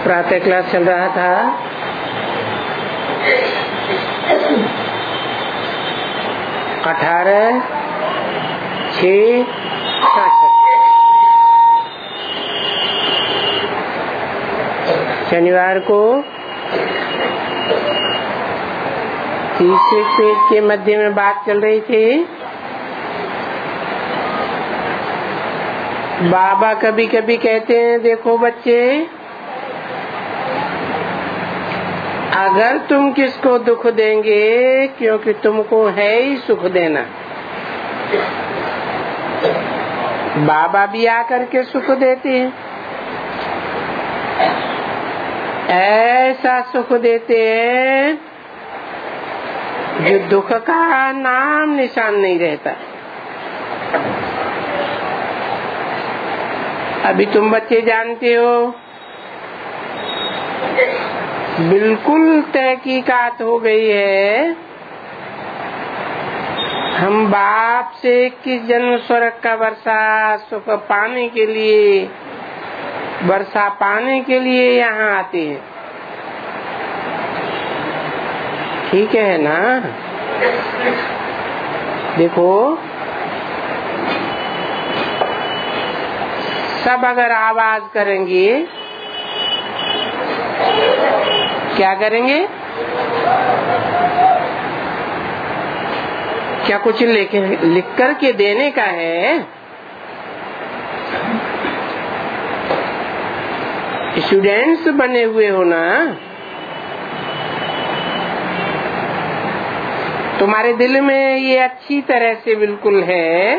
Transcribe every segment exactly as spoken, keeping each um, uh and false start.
प्रातः क्लास चल रहा था। अठारह छः शनिवार को तीसरे पेज के मध्य में बात चल रही थी। बाबा कभी कभी कहते हैं, देखो बच्चे, अगर तुम किसको दुख देंगे, क्योंकि तुमको है ही सुख देना, बाबा भी आकर के सुख देते हैं, ऐसा सुख देते हैं जो दुख का नाम निशान नहीं रहता। अभी तुम बच्चे जानते हो, बिल्कुल तहकीकात हो गई है, हम बाप से किस जन्म स्वर्ग का वर्षा सुख पाने के लिए, वर्षा पाने के लिए यहाँ आते हैं। ठीक है ना? देखो, सब अगर आवाज करेंगे, क्या करेंगे? क्या कुछ लिख लिख कर के देने का है? स्टूडेंट्स बने हुए हो ना, तुम्हारे दिल में ये अच्छी तरह से बिल्कुल है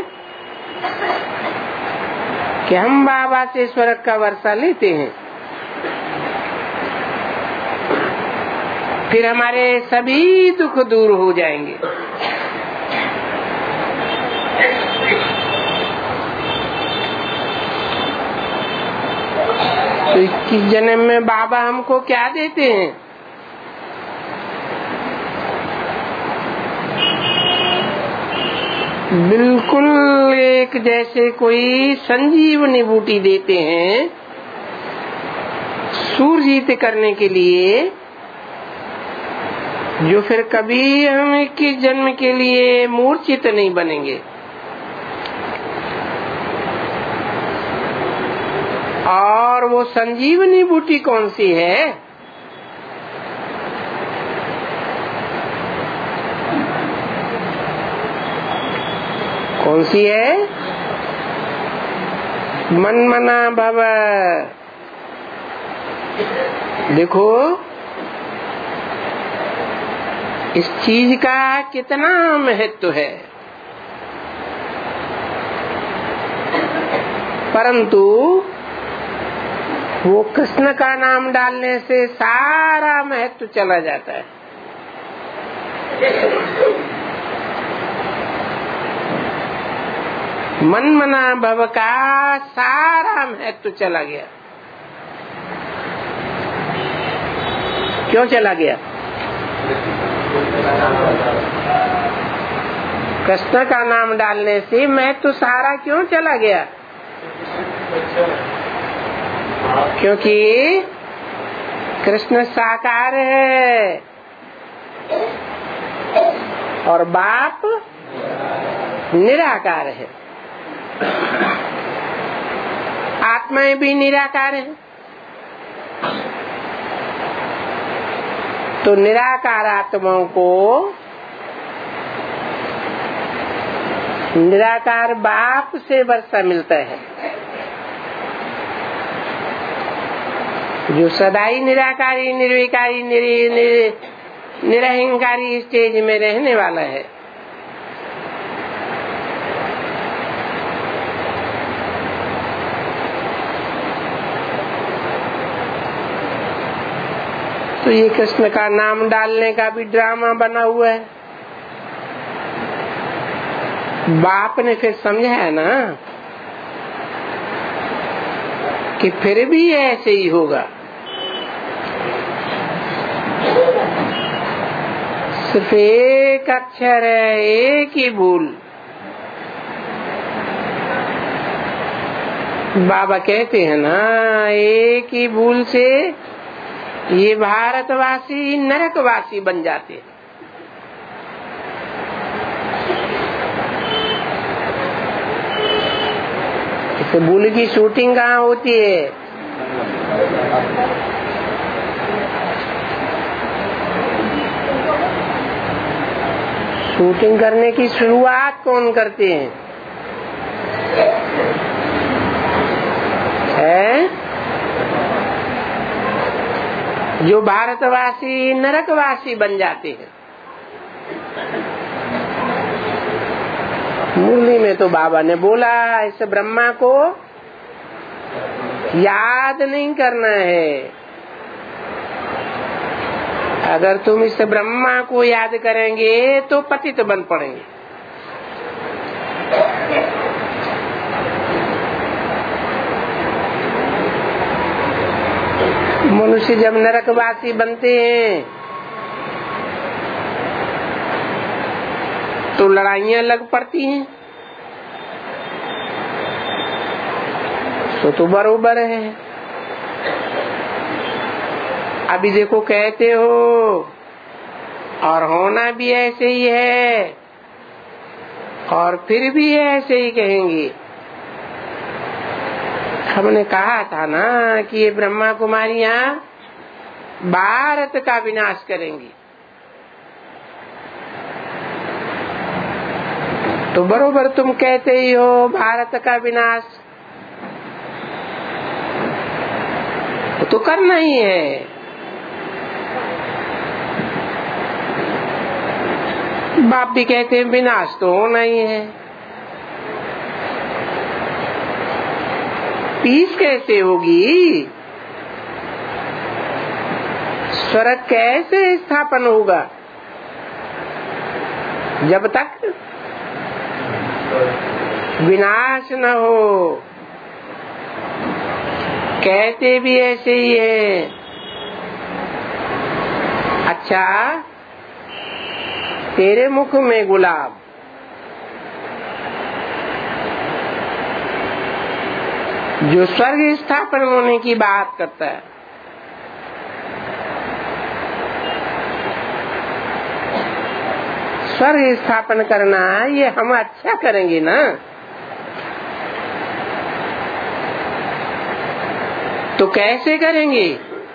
कि हम बाबा से स्वर्ग का वर्षा लेते हैं, फिर हमारे सभी दुख दूर हो जाएंगे। तो इक्कीस जन्म में बाबा हमको क्या देते हैं? बिल्कुल एक जैसे कोई संजीवनी बूटी देते हैं, सूरजीत करने के लिए, जो फिर कभी हम इक्कीस जन्म के लिए मूर्छित नहीं बनेंगे। और वो संजीवनी बूटी कौन सी है? कौन सी है? मन मना भव। देखो, इस चीज का कितना महत्व है, परंतु वो कृष्ण का नाम डालने से सारा महत्व चला जाता है। मन मना भव का सारा महत्व चला गया। क्यों चला गया? कृष्ण का नाम डालने से महत्व सारा क्यों चला गया? क्योंकि कृष्ण साकार है और बाप निराकार है। आत्माएं भी निराकार है। तो निराकार आत्माओं को निराकार बाप से वर्षा मिलता है, जो सदाई निराकारी, निर्विकारी, निर, निर, निरहंकारी स्टेज में रहने वाला है। तो ये कृष्ण का नाम डालने का भी ड्रामा बना हुआ है। बाप ने फिर समझाया ना कि फिर भी ऐसे ही होगा, सिर्फ एक अक्षर है, एक ही भूल। बाबा कहते हैं ना, एक ही भूल से ये भारतवासी नरकवासी बन जाते हैं। इस बुल की शूटिंग कहाँ होती है? शूटिंग करने की शुरुआत कौन करते हैं? है? जो भारतवासी नरकवासी बन जाते हैं। मुरली में तो बाबा ने बोला इस ब्रह्मा को याद नहीं करना है। अगर तुम इस ब्रह्मा को याद करेंगे तो पतित बन पड़ेंगे। मनुष्य जब नरकवासी बनते हैं तो लड़ाइयां लग पड़ती हैं, तो तो बरोबर है। अभी देखो कहते हो और होना भी ऐसे ही है, और फिर भी ऐसे ही कहेंगे। हमने कहा था ना कि ये ब्रह्मा कुमारियां भारत का विनाश करेंगी, तो बरोबर तुम कहते ही हो भारत का विनाश तो करना ही है। बाप भी कहते हैं विनाश तो होना ही है। पीस कैसे होगी? स्वर्ग कैसे स्थापन होगा? जब तक विनाश न हो। कहते भी ऐसे ही है। अच्छा, तेरे मुख में गुलाब, जो स्वर्ग स्थापन होने की बात करता है, स्वर्ग स्थापन करना ये हम अच्छा करेंगे ना, तो कैसे करेंगे?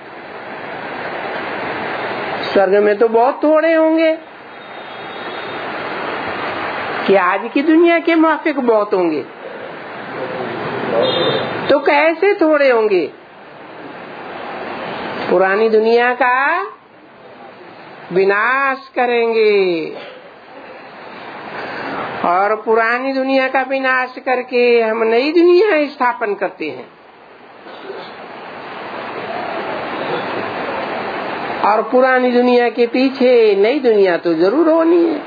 स्वर्ग में तो बहुत थोड़े होंगे कि आज की दुनिया के माफिक बहुत होंगे, तो कैसे थोड़े होंगे? पुरानी दुनिया का विनाश करेंगे, और पुरानी दुनिया का विनाश करके हम नई दुनिया स्थापन करते हैं। और पुरानी दुनिया के पीछे नई दुनिया तो जरूर होनी है,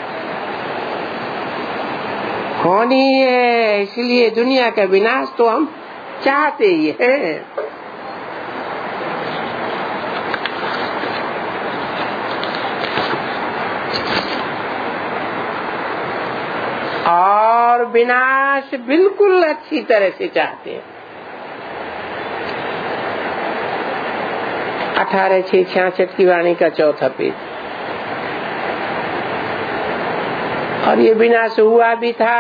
होनी है। इसलिए दुनिया का विनाश तो हम चाहते ही हैं। और विनाश बिल्कुल अच्छी तरह से चाहते हैं। अठारह छह छियासठ की वाणी का चौथा पेज। और ये विनाश हुआ भी था,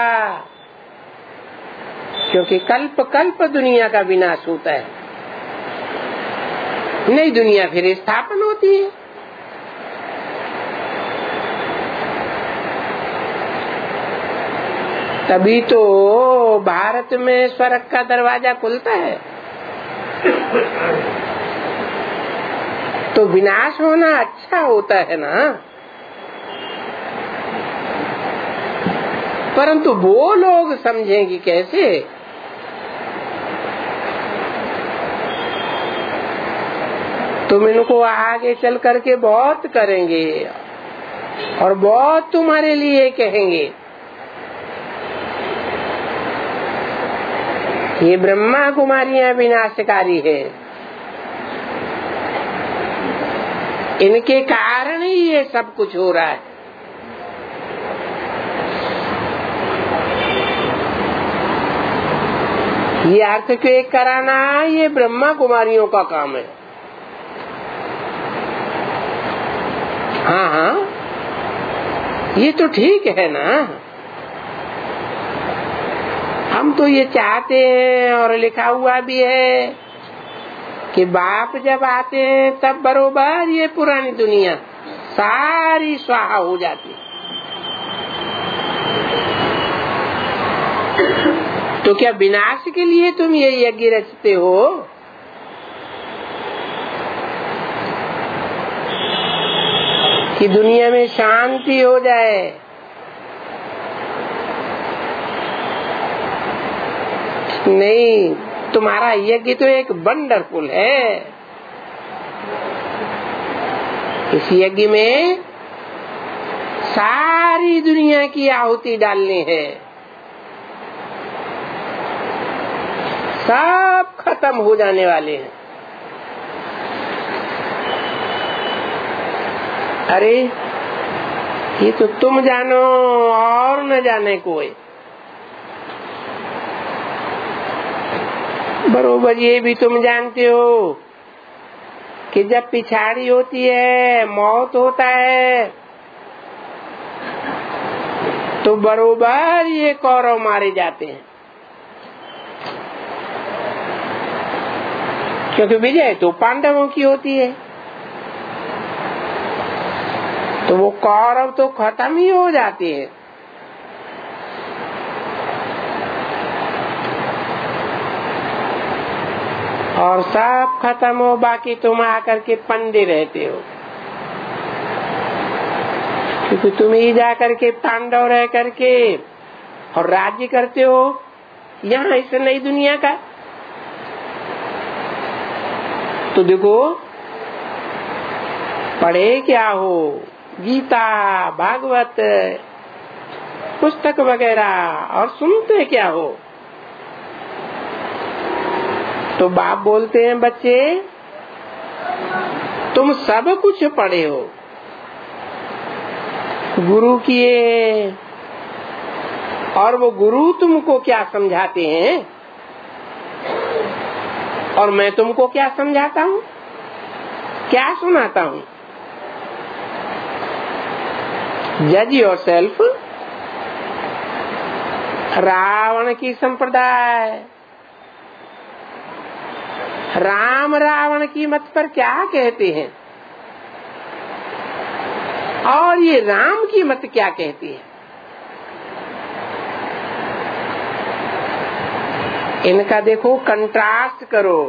क्योंकि कल्प कल्प दुनिया का विनाश होता है, नई दुनिया फिर स्थापन होती है। तभी तो भारत में स्वर्ग का दरवाजा खुलता है। तो विनाश होना अच्छा होता है ना, परंतु वो लोग समझेंगे कैसे? तुम इनको आगे चल करके बहुत करेंगे और बहुत तुम्हारे लिए कहेंगे। ये ब्रह्मा कुमारियां विनाशकारी है, इनके कारण ही ये सब कुछ हो रहा है। ये अर्थ के कराना ये ब्रह्मा कुमारियों का काम है। हाँ हाँ, ये तो ठीक है ना। हम तो ये चाहते हैं और लिखा हुआ भी है कि बाप जब आते हैं तब बरोबर ये पुरानी दुनिया सारी स्वाहा हो जाती। तो क्या विनाश के लिए तुम ये यज्ञ रचते हो? कि दुनिया में शांति हो जाए। नहीं, तुम्हारा यज्ञ तो एक वंडरफुल है। इस यज्ञ में सारी दुनिया की आहुति डालनी है, सब खत्म हो जाने वाले हैं। अरे ये तो तुम जानो और न जाने कोई। बरोबर ये भी तुम जानते हो कि जब पिछाड़ी होती है, मौत होता है, तो बरोबर ये कौरव मारे जाते हैं, क्योंकि विजय तो पांडवों की होती है। तो वो कौरव तो खत्म ही हो जाते हैं। और सब खत्म हो, बाकी तुम आकर के पंडे रहते हो, क्योंकि तुम ही जाकर के पांडव रह करके और राज्य करते हो यहाँ इस नई दुनिया का। तो देखो, पढ़े क्या हो, गीता भागवत पुस्तक वगैरह, और सुनते क्या हो। तो बाप बोलते हैं, बच्चे तुम सब कुछ पढ़े हो, गुरु किए, और वो गुरु तुमको क्या समझाते हैं और मैं तुमको क्या समझाता हूँ, क्या सुनाता हूँ। जज योरसेल्फ। रावण की संप्रदाय, राम रावण की मत पर क्या कहते हैं और ये राम की मत क्या कहती है। इनका देखो कंट्रास्ट करो।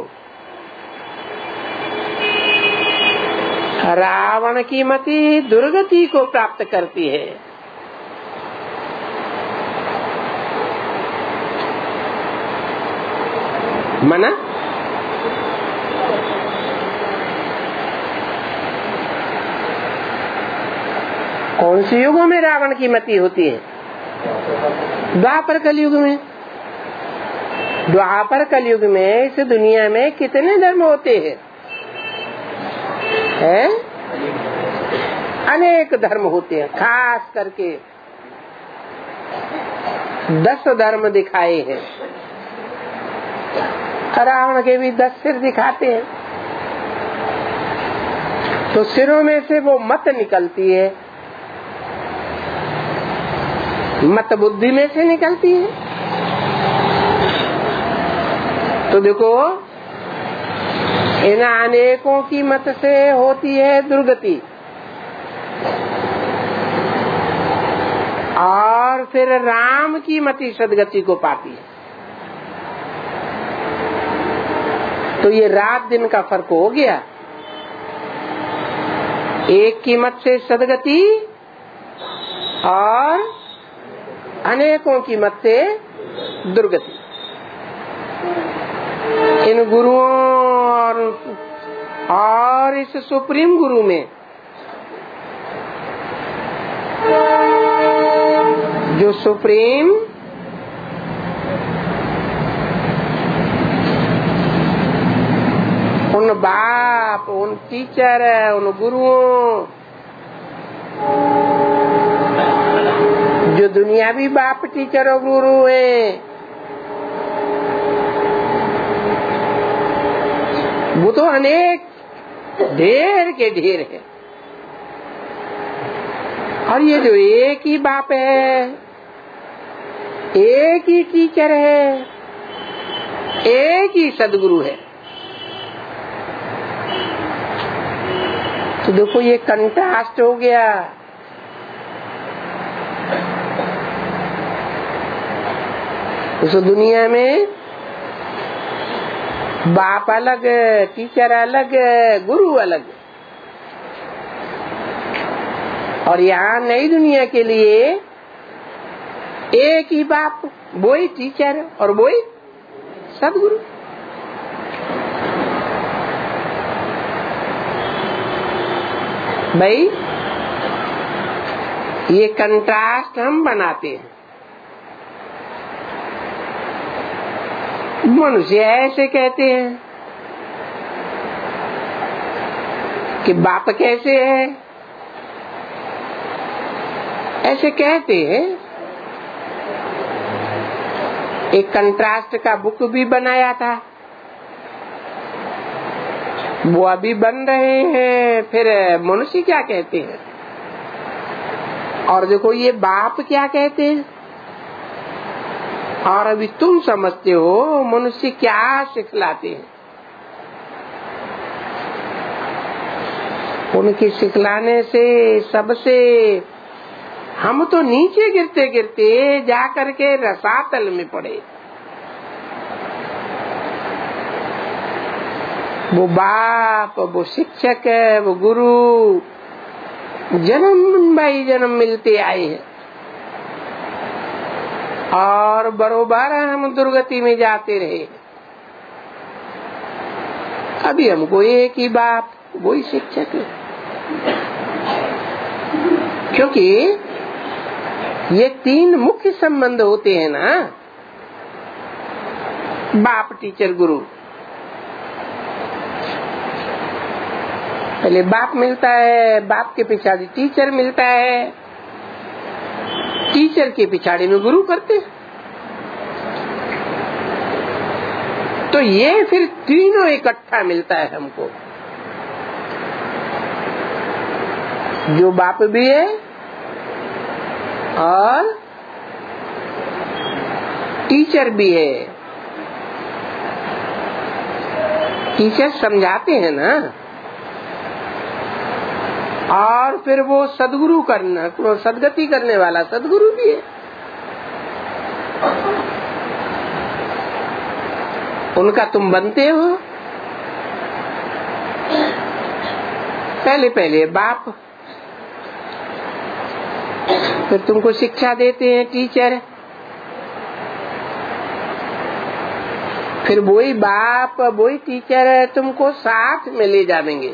रावण की मति दुर्गति को प्राप्त करती है, मना। कौन से युगों में रावण की मति होती है? द्वापर कलयुग में। द्वापर कलयुग में इस दुनिया में कितने धर्म होते हैं? है? अनेक धर्म होते हैं। खास करके दस धर्म दिखाए हैं। रावण के भी दस सिर दिखाते हैं। तो सिरों में से वो मत निकलती है, मत बुद्धि में से निकलती है। तो देखो, इन अनेकों की मत से होती है दुर्गति, और फिर राम की मति सदगति को पाती है। तो ये रात दिन का फर्क हो गया। एक की मत से सदगति और अनेकों की मत से दुर्गति। इन गुरुओं और, और इस सुप्रीम गुरु में जो सुप्रीम उन बाप, उन टीचर, उन गुरुओं, जो दुनियावी बाप टीचर और गुरु हैं, वो तो अनेक ढेर के ढेर है। और ये जो एक ही बाप है, एक ही टीचर है, एक ही सदगुरु है, तो देखो ये कंट्रास्ट हो गया। उस दुनिया में बाप अलग, टीचर अलग, गुरु अलग, और यहाँ नई दुनिया के लिए एक ही बाप, वो ही टीचर और वो ही सदगुरु। भाई ये कंट्रास्ट हम बनाते हैं। मनुष्य ऐसे कहते हैं कि बाप कैसे है, ऐसे कहते हैं। एक कंट्रास्ट का बुक भी बनाया था, वो अभी बन रहे हैं। फिर मनुष्य क्या कहते हैं, और देखो ये बाप क्या कहते हैं, और अभी तुम समझते हो मनुष्य क्या सिखलाते हैं। उनके सिखलाने से सबसे हम तो नीचे गिरते गिरते जा करके रसातल में पड़े। वो बाप, वो शिक्षक, वो गुरु जन्म बाई जन्म मिलते आए हैं, और बरोबर हम दुर्गति में जाते रहे। अभी हमको एक ही बाप, वही शिक्षक है। क्योंकि ये तीन मुख्य संबंध होते हैं ना, बाप, टीचर, गुरु। पहले बाप मिलता है, बाप के पिछाड़ी टीचर मिलता है, टीचर के पिछाड़ी में गुरु करते। तो ये फिर तीनों इकट्ठा मिलता है हमको, जो बाप भी है और टीचर भी है। टीचर समझाते हैं ना, और फिर वो सदगुरु करना, सदगति करने वाला सदगुरु भी है। उनका तुम बनते हो। पहले पहले बाप, फिर तुमको शिक्षा देते हैं टीचर, फिर वही बाप, वही टीचर तुमको साथ में ले जाएंगे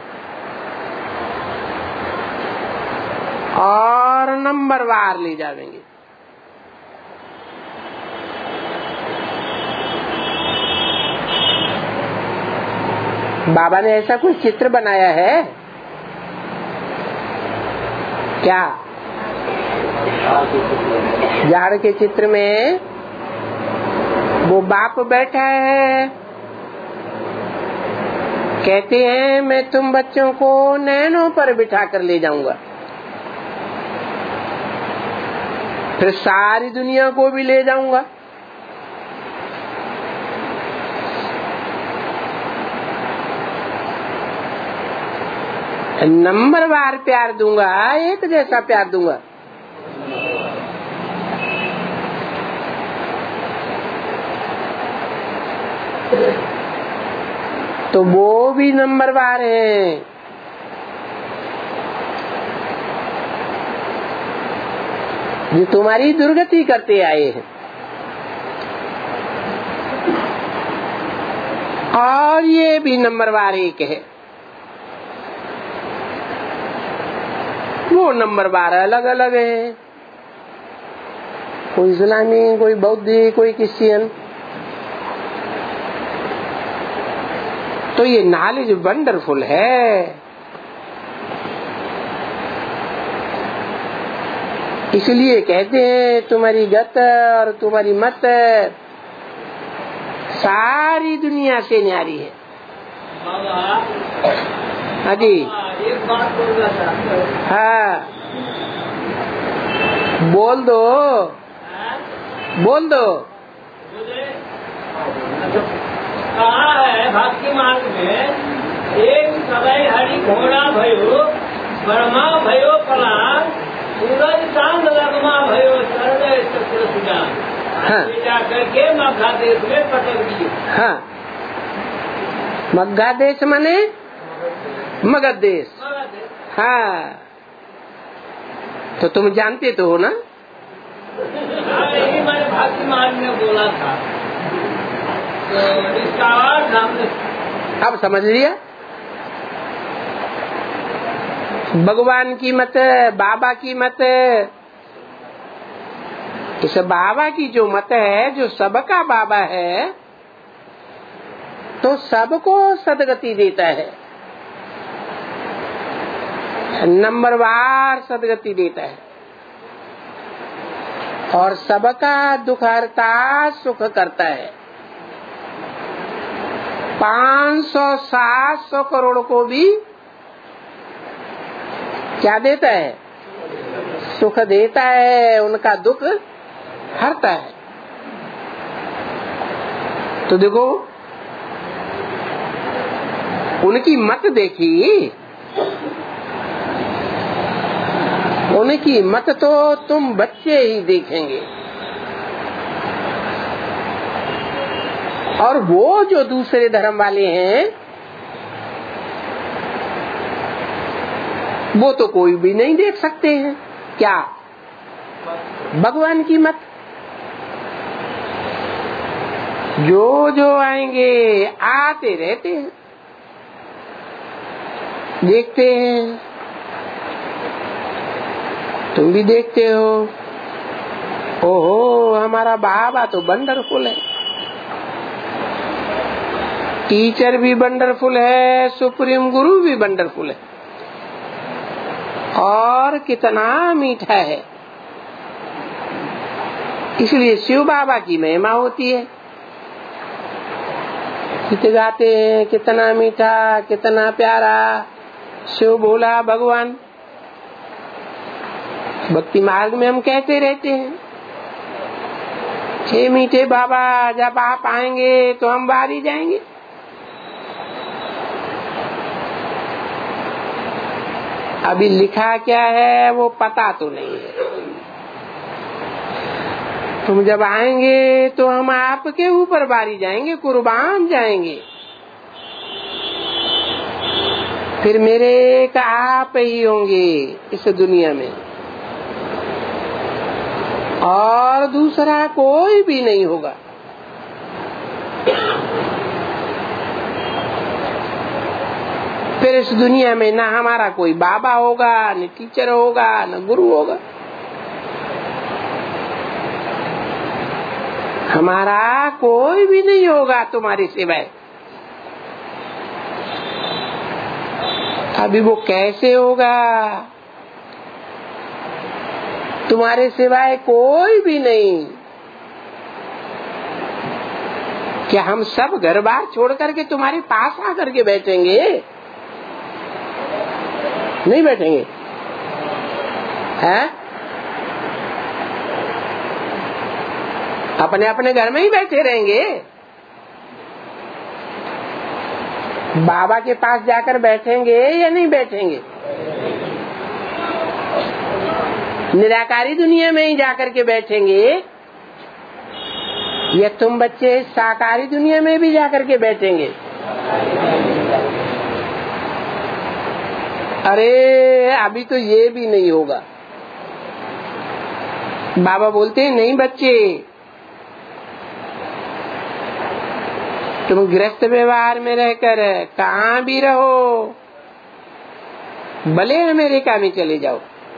और नंबर वार ले जाएंगे। बाबा ने ऐसा कोई चित्र बनाया है क्या? झाड़ के चित्र में वो बाप बैठा है, कहते हैं मैं तुम बच्चों को नैनों पर बिठा कर ले जाऊंगा, फिर सारी दुनिया को भी ले जाऊंगा। नंबर वार प्यार दूंगा, एक जैसा प्यार दूंगा। तो वो भी नंबर वार है। जो तुम्हारी दुर्गति करते आए हैं, और ये भी नंबर वार एक है। वो नंबर बारह अलग अलग है, कोई इस्लामी, कोई बौद्धी, कोई क्रिश्चियन। तो ये नॉलेज वंडरफुल है। इसलिए कहते हैं तुम्हारी गत और तुम्हारी मत सारी दुनिया से न्यारी है। हाँ जी, एक बात बोलना चाहता हूँ। हाँ बोल दो, बोल दो। कहा है भक्ति मार्ग में, एक सदै हरि घोड़ा भयो, ब्रह्मा भयो पलाश, सूरज चांद लगमा भयो, सर्व चक्र सुजान। हाँ। जाकर के मगधा देश में पटक दिए। हाँ, मगधा देश माने मगध देश। हाँ, तो तुम जानते तो हो ना। यही मैंने भक्ति मार्ग में बोला था, तो इसका अर्थ हमने अब समझ लिया। भगवान की मत, बाबा की मत, इस बाबा की जो मत है, जो सबका बाबा है, तो सबको सदगति देता है, नंबरवार सदगति देता है, और सबका दुख हरता, सुख करता है। पाँच सौ सात सौ करोड़ को भी क्या देता है? सुख देता है, उनका दुख हरता है। तो देखो, उनकी मत देखी, उनकी मत तो तुम बच्चे ही देखेंगे, और वो जो दूसरे धर्म वाले हैं, वो तो कोई भी नहीं देख सकते हैं। क्या? भगवान की मत। जो जो आएंगे, आते रहते हैं, देखते हैं, तुम भी देखते हो। ओहो, हमारा बाबा तो वंडरफुल है, टीचर भी वंडरफुल है, सुप्रीम गुरु भी वंडरफुल है, और कितना मीठा है। इसलिए शिव बाबा की महिमा होती है। गीत गाते हैं, कितना मीठा, कितना प्यारा शिव भोला भगवान। भक्ति मार्ग में हम कहते रहते हैं, हे मीठे बाबा, जब आप आएंगे तो हम बाहर जाएंगे। अभी लिखा क्या है वो पता तो नहीं है। तुम जब आएंगे तो हम आपके ऊपर बारी जाएंगे, कुर्बान जाएंगे। फिर मेरे एक आप ही होंगे इस दुनिया में, और दूसरा कोई भी नहीं होगा। फिर इस दुनिया में ना हमारा कोई बाबा होगा, न टीचर होगा, न गुरु होगा। हमारा कोई भी नहीं होगा तुम्हारे सिवाय। अभी वो कैसे होगा? तुम्हारे सिवाय कोई भी नहीं। क्या हम सब घर बार छोड़ करके तुम्हारे पास आकर के बैठेंगे? नहीं बैठेंगे, हैं? अपने अपने घर में ही बैठे रहेंगे। बाबा के पास जाकर बैठेंगे या नहीं बैठेंगे? निराकारी दुनिया में ही जाकर के बैठेंगे, या तुम बच्चे साकारी दुनिया में भी जाकर के बैठेंगे? अरे अभी तो ये भी नहीं होगा। बाबा बोलते हैं, नहीं बच्चे, तुम गृहस्थ व्यवहार में रहकर कहाँ भी रहो, भले अमेरिका में चले जाओ,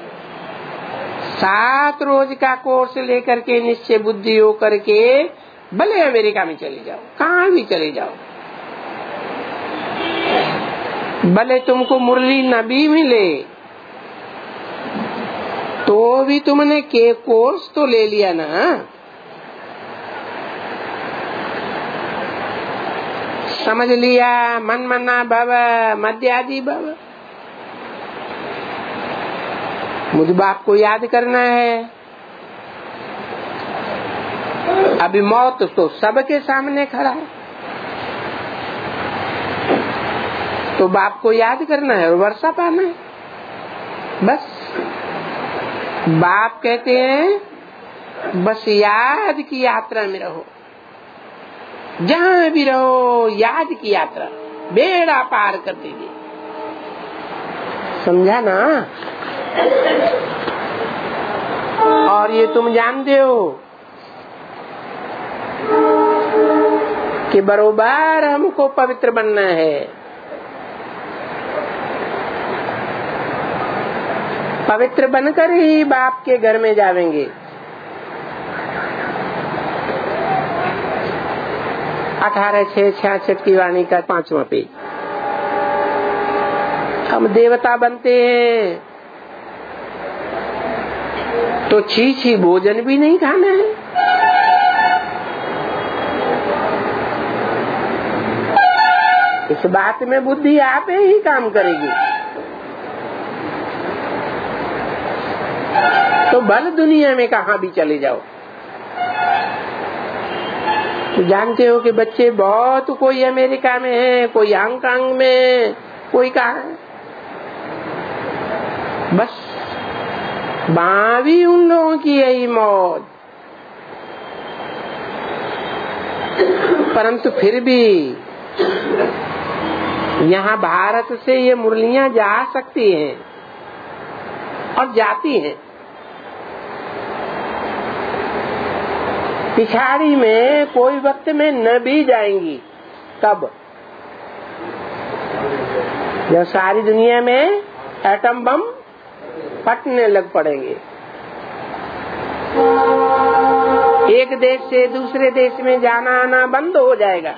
सात रोज का कोर्स लेकर के निश्चय बुद्धि हो करके भले अमेरिका में चले जाओ, कहाँ भी चले जाओ, भले तुमको मुरली न भी मिले तो भी तुमने के कोर्स तो ले लिया ना। समझ लिया, मन मना भव मध्यादि भव। मुझ बाप को याद करना है, अभी मौत तो सबके सामने खड़ा है, तो बाप को याद करना है और वर्षा पाना है। बस बाप कहते हैं बस याद की यात्रा में रहो, जहाँ भी रहो याद की यात्रा, बेड़ा पार कर देगी। समझा ना? और ये तुम जानते हो कि बरोबर हमको पवित्र बनना है। पवित्र बनकर ही बाप के घर में जावेंगे। अठारह छह छियासठ की वाणी का पांचवा पेज। हम देवता बनते हैं तो छी छी भोजन भी नहीं खाना है। इस बात में बुद्धि आप ही काम करेगी। तो भल दुनिया में कहाँ भी चले जाओ। तो जानते हो कि बच्चे बहुत, कोई अमेरिका में है, कोई हांगकांग में, कोई कहाँ है। बस वहां भी उन लोगों की यही मौत। परंतु फिर भी यहाँ भारत से ये मुरलियां जा सकती हैं और जाती हैं। पिछाड़ी में कोई वक्त में न भी जाएंगी। कब? जब सारी दुनिया में एटम बम फटने लग पड़ेंगे। एक देश से दूसरे देश में जाना आना बंद हो जाएगा।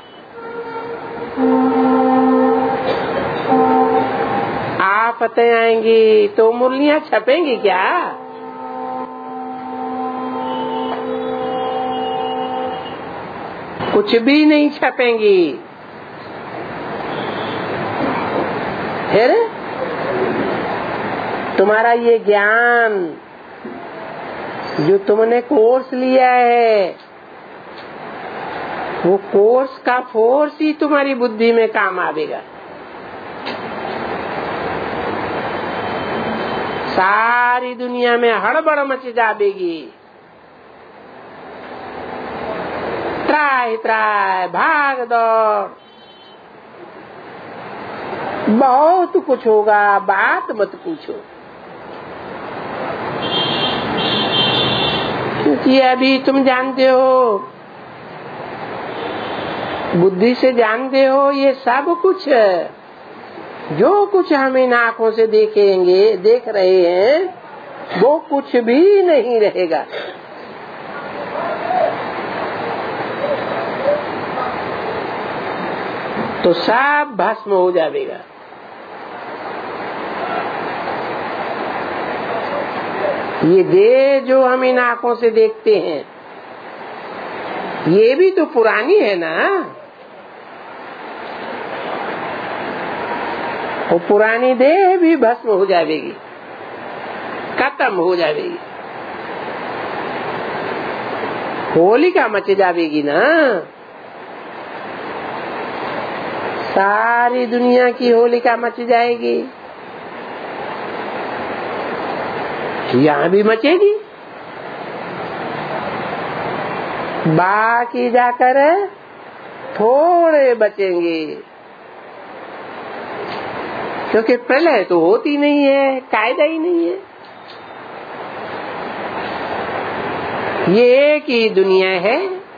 आफतें आएंगी तो मुरलियां छपेंगी क्या? कुछ भी नहीं छपेंगी। फिर तुम्हारा ये ज्ञान जो तुमने कोर्स लिया है, वो कोर्स का फोर्स ही तुम्हारी बुद्धि में काम आवेगा। सारी दुनिया में हड़बड़ मच जाएगी। त्राय त्राय भाग दौड़, बहुत कुछ होगा, बात मत पूछो। क्योंकि अभी तुम जानते हो, बुद्धि से जानते हो, ये सब कुछ जो कुछ हम इन आँखों से देखेंगे, देख रहे हैं, वो कुछ भी नहीं रहेगा। तो सब भस्म हो जाएगा। ये देह जो हम इन आँखों से देखते हैं, ये भी तो पुरानी है ना। वो पुरानी देह भी भस्म हो जाएगी, खत्म हो जाएगी। होलिका मच जाएगी ना। सारी दुनिया की होलिका मच जाएगी, यहाँ भी मचेगी। बाकी जाकर थोड़े बचेंगे, क्योंकि प्रलय तो होती नहीं है, कायदा ही नहीं है। ये एक ही दुनिया है।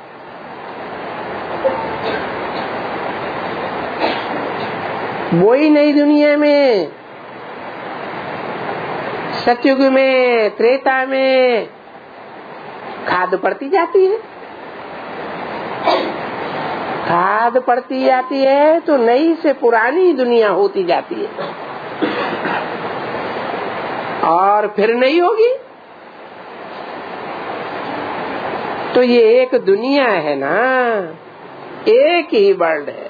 वही नई दुनिया में, सतयुग में, त्रेता में खाद पड़ती जाती है। खाद पड़ती जाती है तो नई से पुरानी दुनिया होती जाती है, और फिर नहीं होगी। तो ये एक दुनिया है ना, एक ही वर्ल्ड है।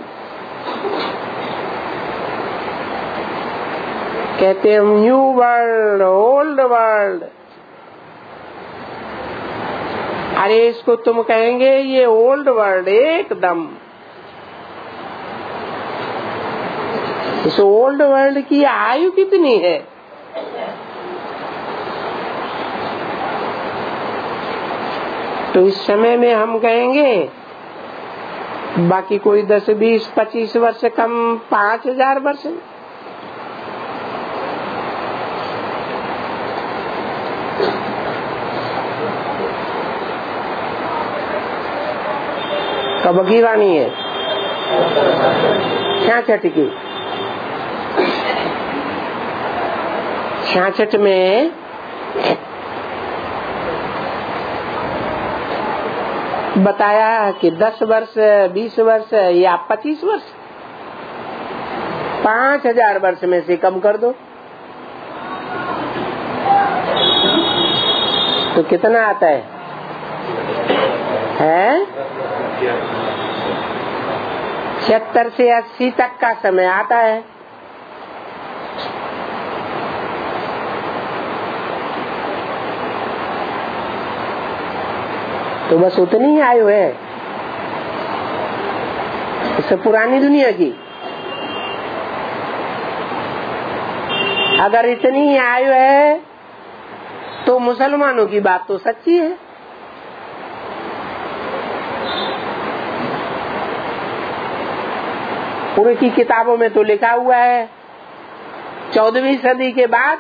कहते हैं न्यू वर्ल्ड, ओल्ड वर्ल्ड। अरे इसको तुम कहेंगे ये ओल्ड वर्ल्ड एकदम। इस ओल्ड वर्ल्ड की आयु कितनी है? तो इस समय में हम कहेंगे बाकी कोई दस बीस पच्चीस वर्ष कम पांच हजार वर्ष। कब की वाणी है? छियासठ की। छियासठ में बताया कि दस वर्ष बीस वर्ष या पच्चीस वर्ष, पांच हजार वर्ष में से कम कर दो तो कितना आता है? हैं? छिहत्तर से अस्सी तक का समय आता है। तो बस उतनी ही आयु है इससे पुरानी दुनिया की। अगर इतनी ही आयु है तो मुसलमानों की बात तो सच्ची है। उनकी किताबों में तो लिखा हुआ है चौदहवीं सदी के बाद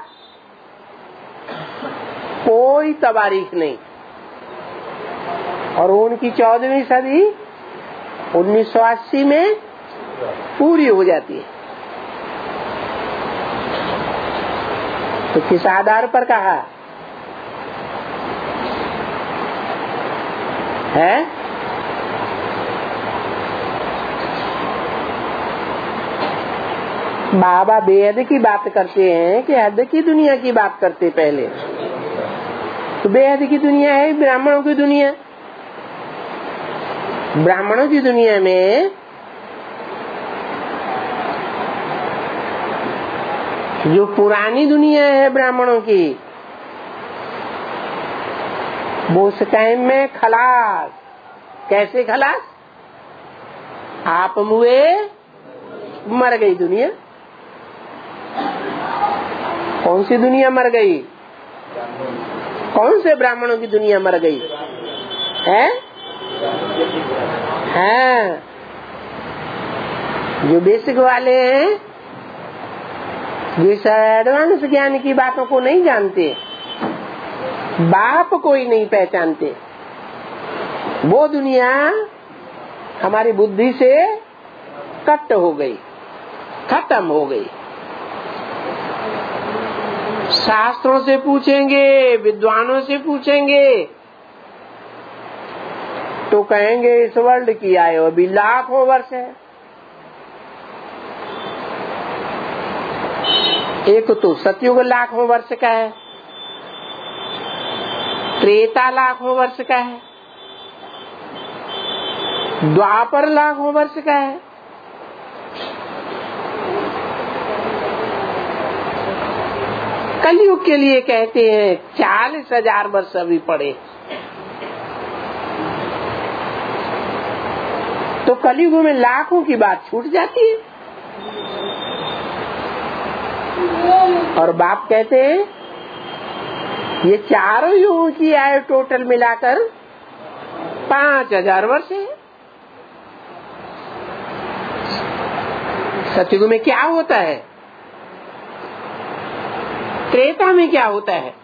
कोई तवारीख नहीं, और उनकी चौदहवीं सदी उन्नीस सौ अस्सी में पूरी हो जाती है। तो किस आधार पर कहा है? बाबा बेहद की बात करते हैं कि हद की दुनिया की बात करते पहले। तो बेहद की दुनिया है ब्राह्मणों की दुनिया। ब्राह्मणों की दुनिया में जो पुरानी दुनिया है ब्राह्मणों की, वो उस टाइम में खलास। कैसे खलास? आप मुए मर गई दुनिया। कौन सी दुनिया मर गई? कौन से ब्राह्मणों की दुनिया मर गई है? हाँ, जो बेसिक वाले हैं, जो एडवांस ज्ञान की बातों को नहीं जानते, बाप को ही नहीं पहचानते, वो दुनिया हमारी बुद्धि से कट हो गई, खत्म हो गई। शास्त्रों से पूछेंगे, विद्वानों से पूछेंगे तो कहेंगे इस वर्ल्ड की आयु अभी लाखों वर्ष है। एक तो सतयुग लाखों वर्ष का है, त्रेता लाखों वर्ष का है, द्वापर लाखों वर्ष का है, कलयुग के लिए कहते हैं चालीस हजार वर्ष अभी पड़े। तो कलयुग में लाखों की बात छूट जाती है। और बाप कहते हैं ये चारों युगों की आयु टोटल मिलाकर पांच हजार वर्ष है। सतयुग में क्या होता है? त्रेता में क्या होता है?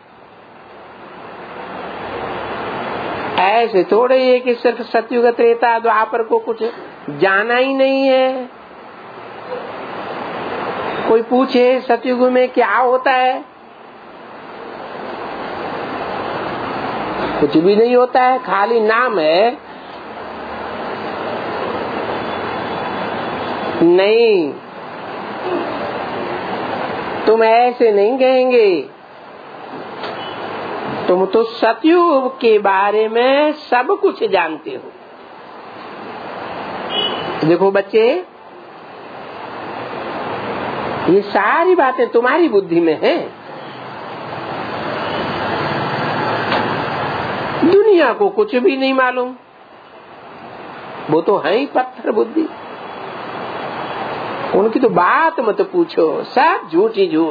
ऐसे थोड़े ये कि सिर्फ सतयुग त्रेता द्वापर को कुछ जाना ही नहीं है। कोई पूछे सतयुग में क्या होता है? कुछ भी नहीं होता है, खाली नाम है। नहीं, तुम ऐसे नहीं कहेंगे। तुम तो सतयुग के बारे में सब कुछ जानते हो। देखो बच्चे, ये सारी बातें तुम्हारी बुद्धि में हैं। दुनिया दुनिया को कुछ भी नहीं मालूम, वो तो है ही पत्थर बुद्धि। उनकी तो बात मत पूछो, सब झूठ ही झूठ।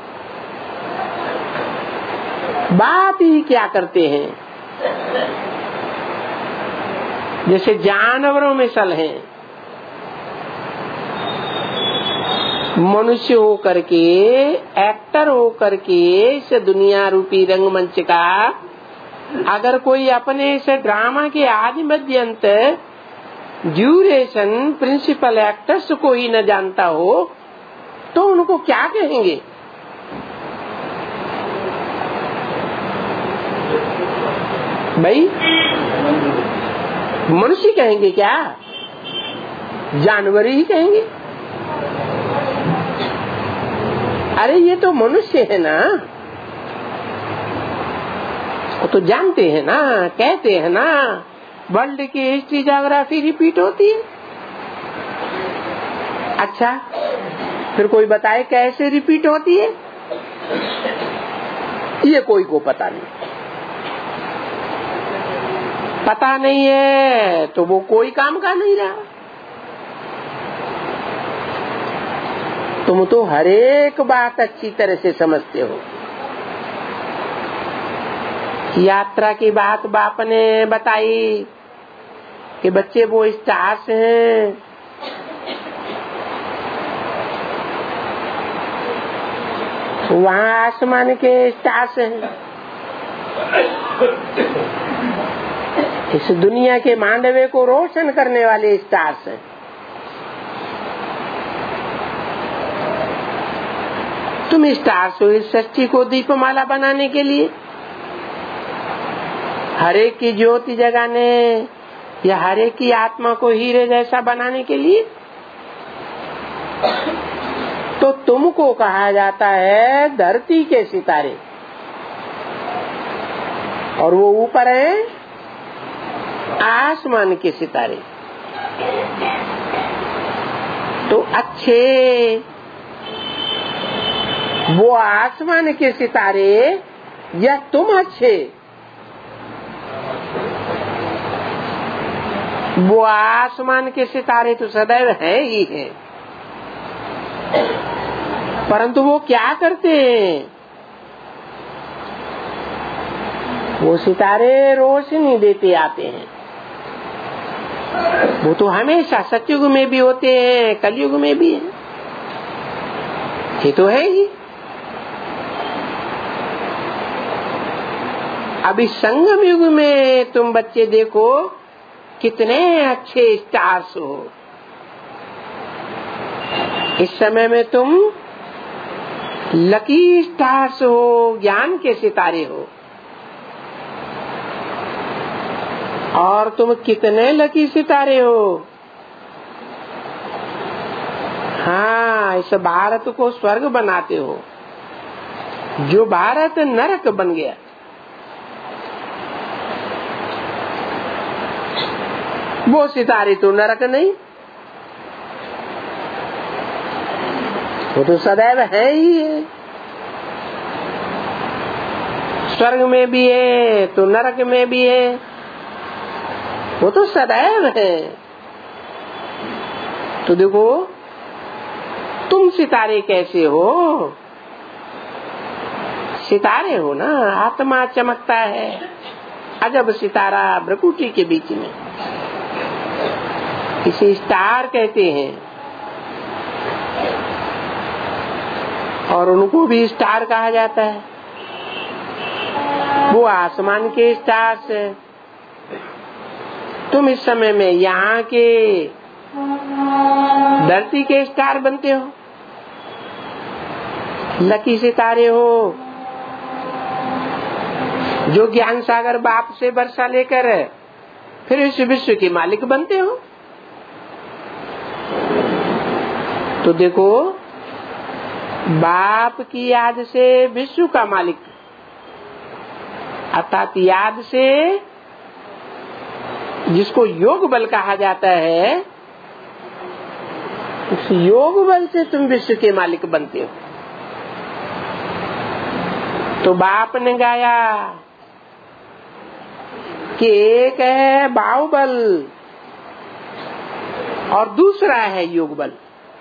बात ही क्या करते हैं, जैसे जानवरों में सल हैं। मनुष्य हो करके, एक्टर हो करके इस दुनिया रूपी रंगमंच का अगर कोई अपने इस ड्रामा के आदि मध्य अंत ड्यूरेशन प्रिंसिपल एक्टर्स को ही न जानता हो तो उनको क्या कहेंगे? भाई मनुष्य कहेंगे क्या? जानवर ही कहेंगे। अरे ये तो मनुष्य है ना, वो तो जानते हैं ना, कहते हैं ना वर्ल्ड की हिस्ट्री ज्योग्राफी रिपीट होती है। अच्छा फिर कोई बताए कैसे रिपीट होती है? ये कोई को पता नहीं। पता नहीं है तो वो कोई काम का नहीं रहा। तुम तो हर एक बात अच्छी तरह से समझते हो। यात्रा की बात बाप ने बताई कि बच्चे वो स्टार्स हैं, वहाँ आसमान के स्टार्स हैं। इस दुनिया के मांडवे को रोशन करने वाले स्टार्स हैं। तुम स्टार्स हो इस सृष्टि को दीपमाला बनाने के लिए, हर एक की ज्योति जगाने या हर एक की आत्मा को हीरे जैसा बनाने के लिए। तो तुमको कहा जाता है धरती के सितारे, और वो ऊपर है आसमान के सितारे। तो अच्छे वो आसमान के सितारे या तुम अच्छे? वो आसमान के सितारे तो सदैव है ही है, परंतु वो क्या करते हैं? वो सितारे रोशनी देते आते हैं। वो तो हमेशा सतयुग में भी होते हैं, कलयुग में भी है, ये तो है ही। अभी संगम युग में तुम बच्चे देखो कितने अच्छे स्टार्स हो। इस समय में तुम लकी स्टार्स हो, ज्ञान के सितारे हो। और तुम कितने लकी सितारे हो। हाँ, इस भारत को स्वर्ग बनाते हो। जो भारत नरक बन गया, वो सितारे तो नरक नहीं, वो तो सदैव है ही है। स्वर्ग में भी है तो नरक में भी है, वो तो सदैव है। तो देखो तुम सितारे कैसे हो? सितारे हो ना, आत्मा चमकता है अजब सितारा भ्रकुटी के बीच में, इसे स्टार कहते हैं। और उनको भी स्टार कहा जाता है। वो आसमान के स्टार्स है। तुम इस समय में यहाँ के धरती के स्टार बनते हो, लकी सितारे हो, जो ज्ञान सागर बाप से वर्षा लेकर फिर इस विश्व के मालिक बनते हो। तो देखो बाप की याद से विश्व का मालिक, अर्थात याद से जिसको योग बल कहा जाता है, उस योग बल से तुम विश्व के मालिक बनते हो। तो बाप ने गाया कि एक है बाहुबल और दूसरा है योग बल।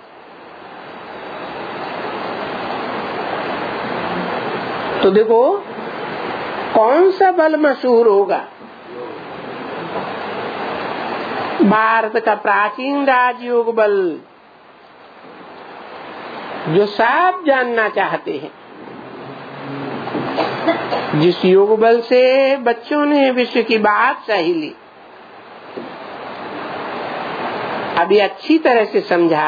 तो देखो कौन सा बल मशहूर होगा? भारत का प्राचीन राजयोग बल जो सब जानना चाहते हैं, जिस योग बल से बच्चों ने विश्व की बात सही ली। अभी अच्छी तरह से समझा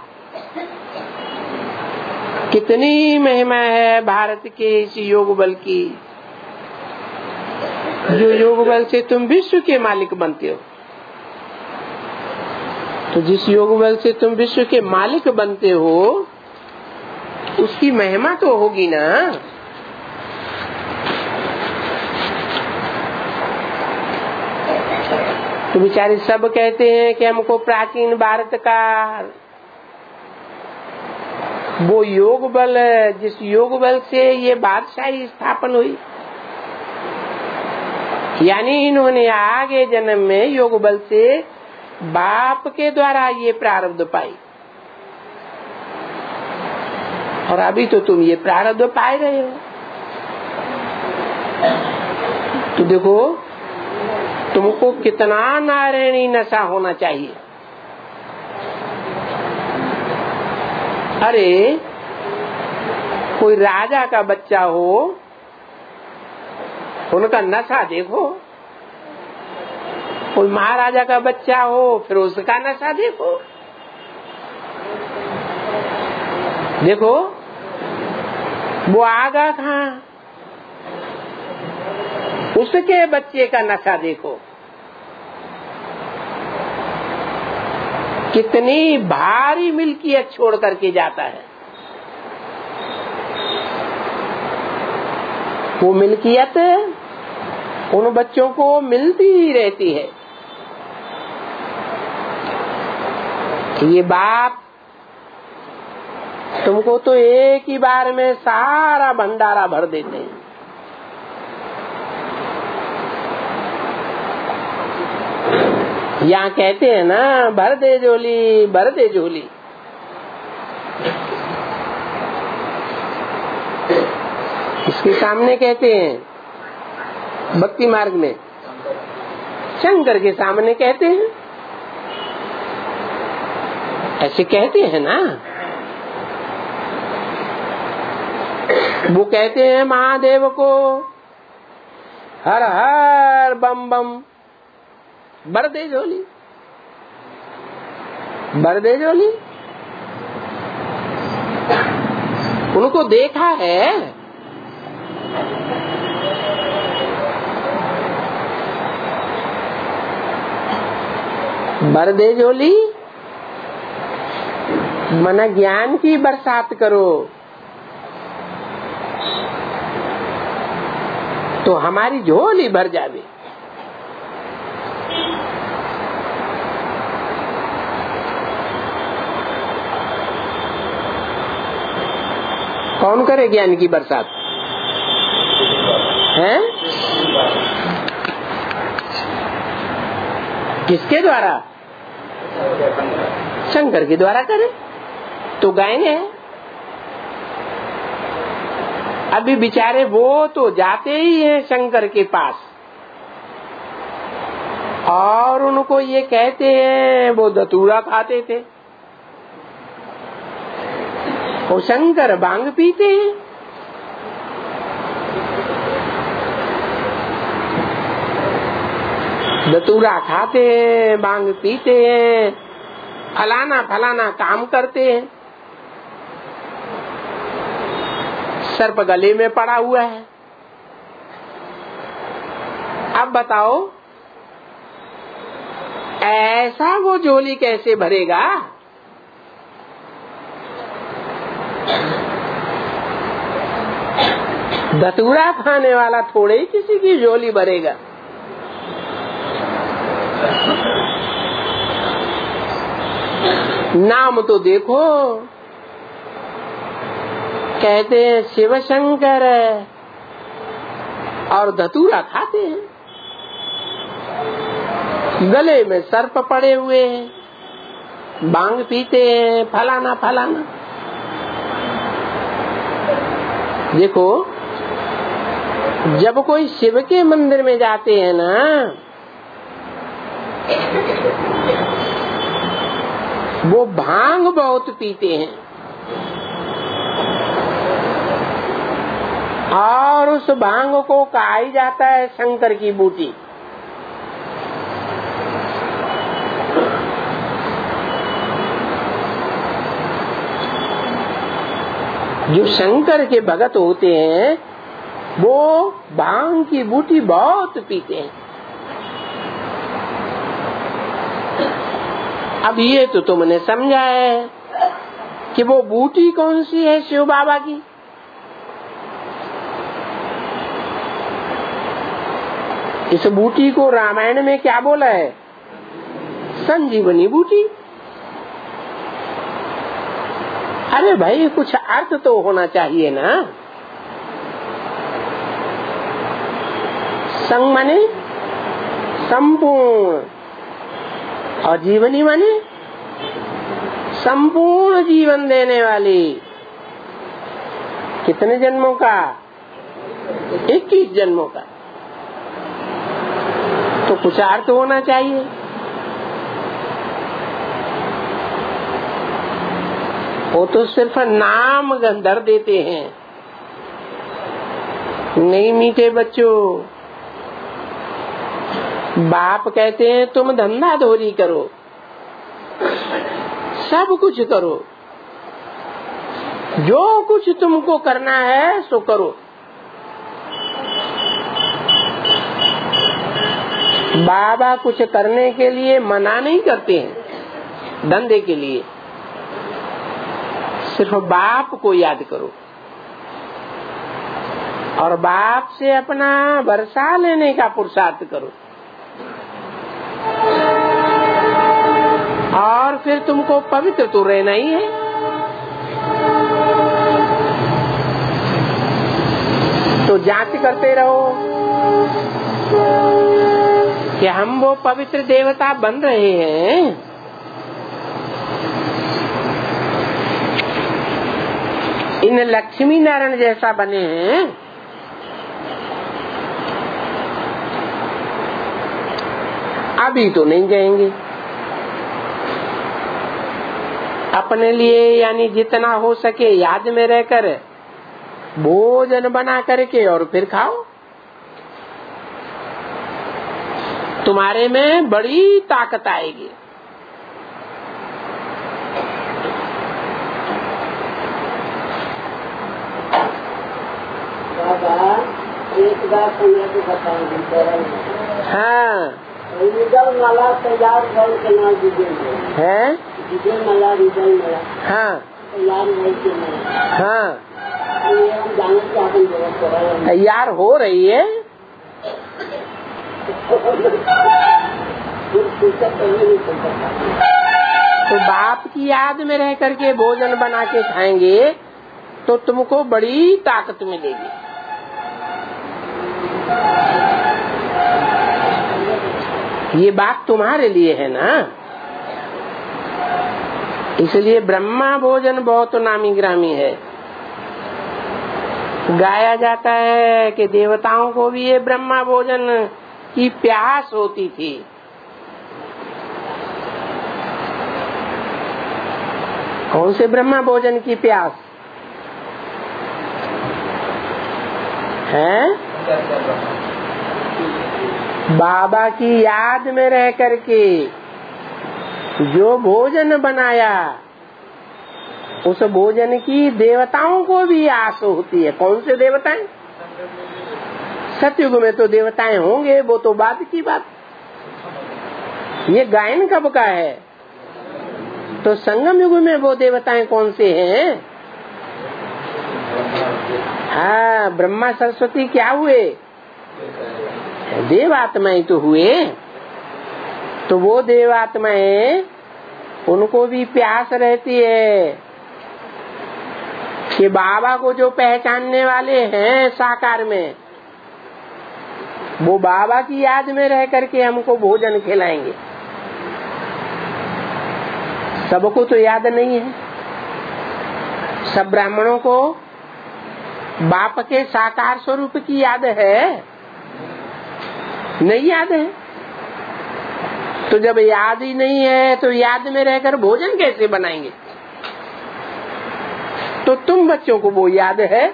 कितनी महिमा है भारत के इस योग बल की, जो योग बल से तुम विश्व के मालिक बनते हो। तो जिस योग बल से तुम विश्व के मालिक बनते हो उसकी महिमा तो होगी ना। तो बेचारे सब कहते हैं कि हमको प्राचीन भारत का वो योग बल, जिस योग बल से ये बादशाही स्थापन हुई, यानी इन्होंने आगे जन्म में योग बल से बाप के द्वारा ये प्रारब्ध पाई, और अभी तो तुम ये प्रारब्ध पाए रहे हो। तो देखो तुमको कितना नारायणी नशा होना चाहिए। अरे कोई राजा का बच्चा हो, उनका नशा देखो। कोई महाराजा का बच्चा हो, फिर उसका नशा देखो। देखो वो आगा कहाँ, उसके बच्चे का नशा देखो। कितनी भारी मिल्कियत छोड़ करके जाता है। वो मिल्कियत उन बच्चों को मिलती ही रहती है। ये बाप तुमको तो एक ही बार में सारा भंडारा भर देते हैं। यहाँ कहते हैं ना, भर दे झोली, भर दे झोली। इसके सामने कहते हैं भक्ति मार्ग में, शंकर के सामने कहते हैं, ऐसे कहते हैं ना। वो कहते हैं महादेव को, हर हर बम बम, भर दे झोली, भर दे झोली। उनको देखा है, भर दे झोली मना ज्ञान की बरसात करो तो हमारी झोली भर जावे। कौन करे ज्ञान की बरसात? हैं? किसके द्वारा? शंकर के द्वारा करे तो गाएंगे। अभी बेचारे वो तो जाते ही हैं शंकर के पास, और उनको ये कहते हैं वो धतूरा खाते थे, वो शंकर भांग पीते हैं। धतूरा खाते हैं, भांग पीते हैं, फलाना फलाना काम करते हैं। सर्प गले में पड़ा हुआ है। अब बताओ ऐसा वो झोली कैसे भरेगा? धतूरा खाने वाला थोड़े ही किसी की झोली भरेगा। नाम तो देखो, कहते हैं शिव शंकर और धतूरा खाते हैं। गले में सर्प पड़े हुए हैं, भांग पीते हैं, फलाना फलाना। देखो, जब कोई शिव के मंदिर में जाते हैं ना, वो भांग बहुत पीते हैं और उस भांग को कहा ही जाता है शंकर की बूटी। जो शंकर के भगत होते हैं वो भांग की बूटी बहुत पीते हैं। अब ये तो तुमने समझा है कि वो बूटी कौन सी है शिव बाबा की। इस बूटी को रामायण में क्या बोला है? संजीवनी बूटी। अरे भाई, कुछ अर्थ तो होना चाहिए ना। संग माने संपूर्ण और जीवनी माने संपूर्ण जीवन देने वाली। कितने जन्मों का? इक्कीस जन्मों का। तो कुछ अर्थ होना चाहिए। वो तो सिर्फ नाम गंधर देते हैं। नहीं मीठे बच्चों, बाप कहते हैं तुम धंधा धोरी करो, सब कुछ करो, जो कुछ तुमको करना है सो करो। बाबा कुछ करने के लिए मना नहीं करते हैं धंधे के लिए, सिर्फ बाप को याद करो और बाप से अपना भरोसा लेने का पुरुषार्थ करो और फिर तुमको पवित्र तो रहना ही है। तो जांच करते रहो कि हम वो पवित्र देवता बन रहे हैं। इन लक्ष्मी नारायण जैसा बने हैं। अभी तो नहीं जाएंगे। अपने लिए यानी जितना हो सके याद में रहकर भोजन बना करके और फिर खाओ। तुम्हारे में बड़ी ताकत आएगी। बाबा एक बात मुझे बताओ। हाँ, रिजल माला तैयार कर के ना दीजिए है? रिजल माला रिजल माला हाँ तैयार हो के ना। हाँ, ये हम जानते हैं अपन जरूरत है। तैयार हो रही है। तो बाप की याद में रह करके भोजन बना के खाएंगे तो तुमको बड़ी ताकत मिलेगी। ये बात तुम्हारे लिए है ना। इसलिए ब्रह्मा भोजन बहुत नामी ग्रामी है। गाया जाता है कि देवताओं को भी ये ब्रह्मा भोजन की प्यास होती थी। कौन से ब्रह्मा भोजन की प्यास है? बाबा की याद में रह करके जो भोजन बनाया उस भोजन की देवताओं को भी आस होती है। कौन से देवताएं? सतयुग में तो देवताएं होंगे, वो तो बाद की बात। ये गायन कब का है? तो संगम युग में वो देवताएं कौन से हैं? हाँ, ब्रह्मा सरस्वती क्या हुए? देवात्माएं तो हुए। तो वो देवात्माएं, उनको भी प्यास रहती है कि बाबा को जो पहचानने वाले हैं साकार में, वो बाबा की याद में रह करके हमको भोजन खिलाएंगे। सबको तो याद नहीं है। सब ब्राह्मणों को बाप के साकार स्वरूप की याद है? नहीं याद है। तो जब याद ही नहीं है तो याद में रहकर भोजन कैसे बनाएंगे? तो तुम बच्चों को वो याद है।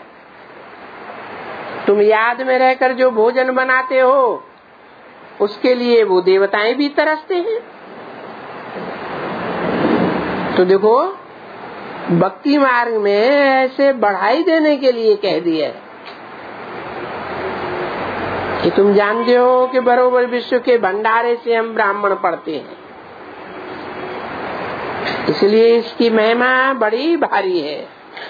तुम याद में रहकर जो भोजन बनाते हो उसके लिए वो देवताएं भी तरसते हैं। तो देखो भक्ति मार्ग में ऐसे बढ़ाई देने के लिए कह दिया है कि तुम जानते हो कि बरोबर विश्व के भंडारे से हम ब्राह्मण पढ़ते हैं, इसलिए इसकी महिमा बड़ी भारी है।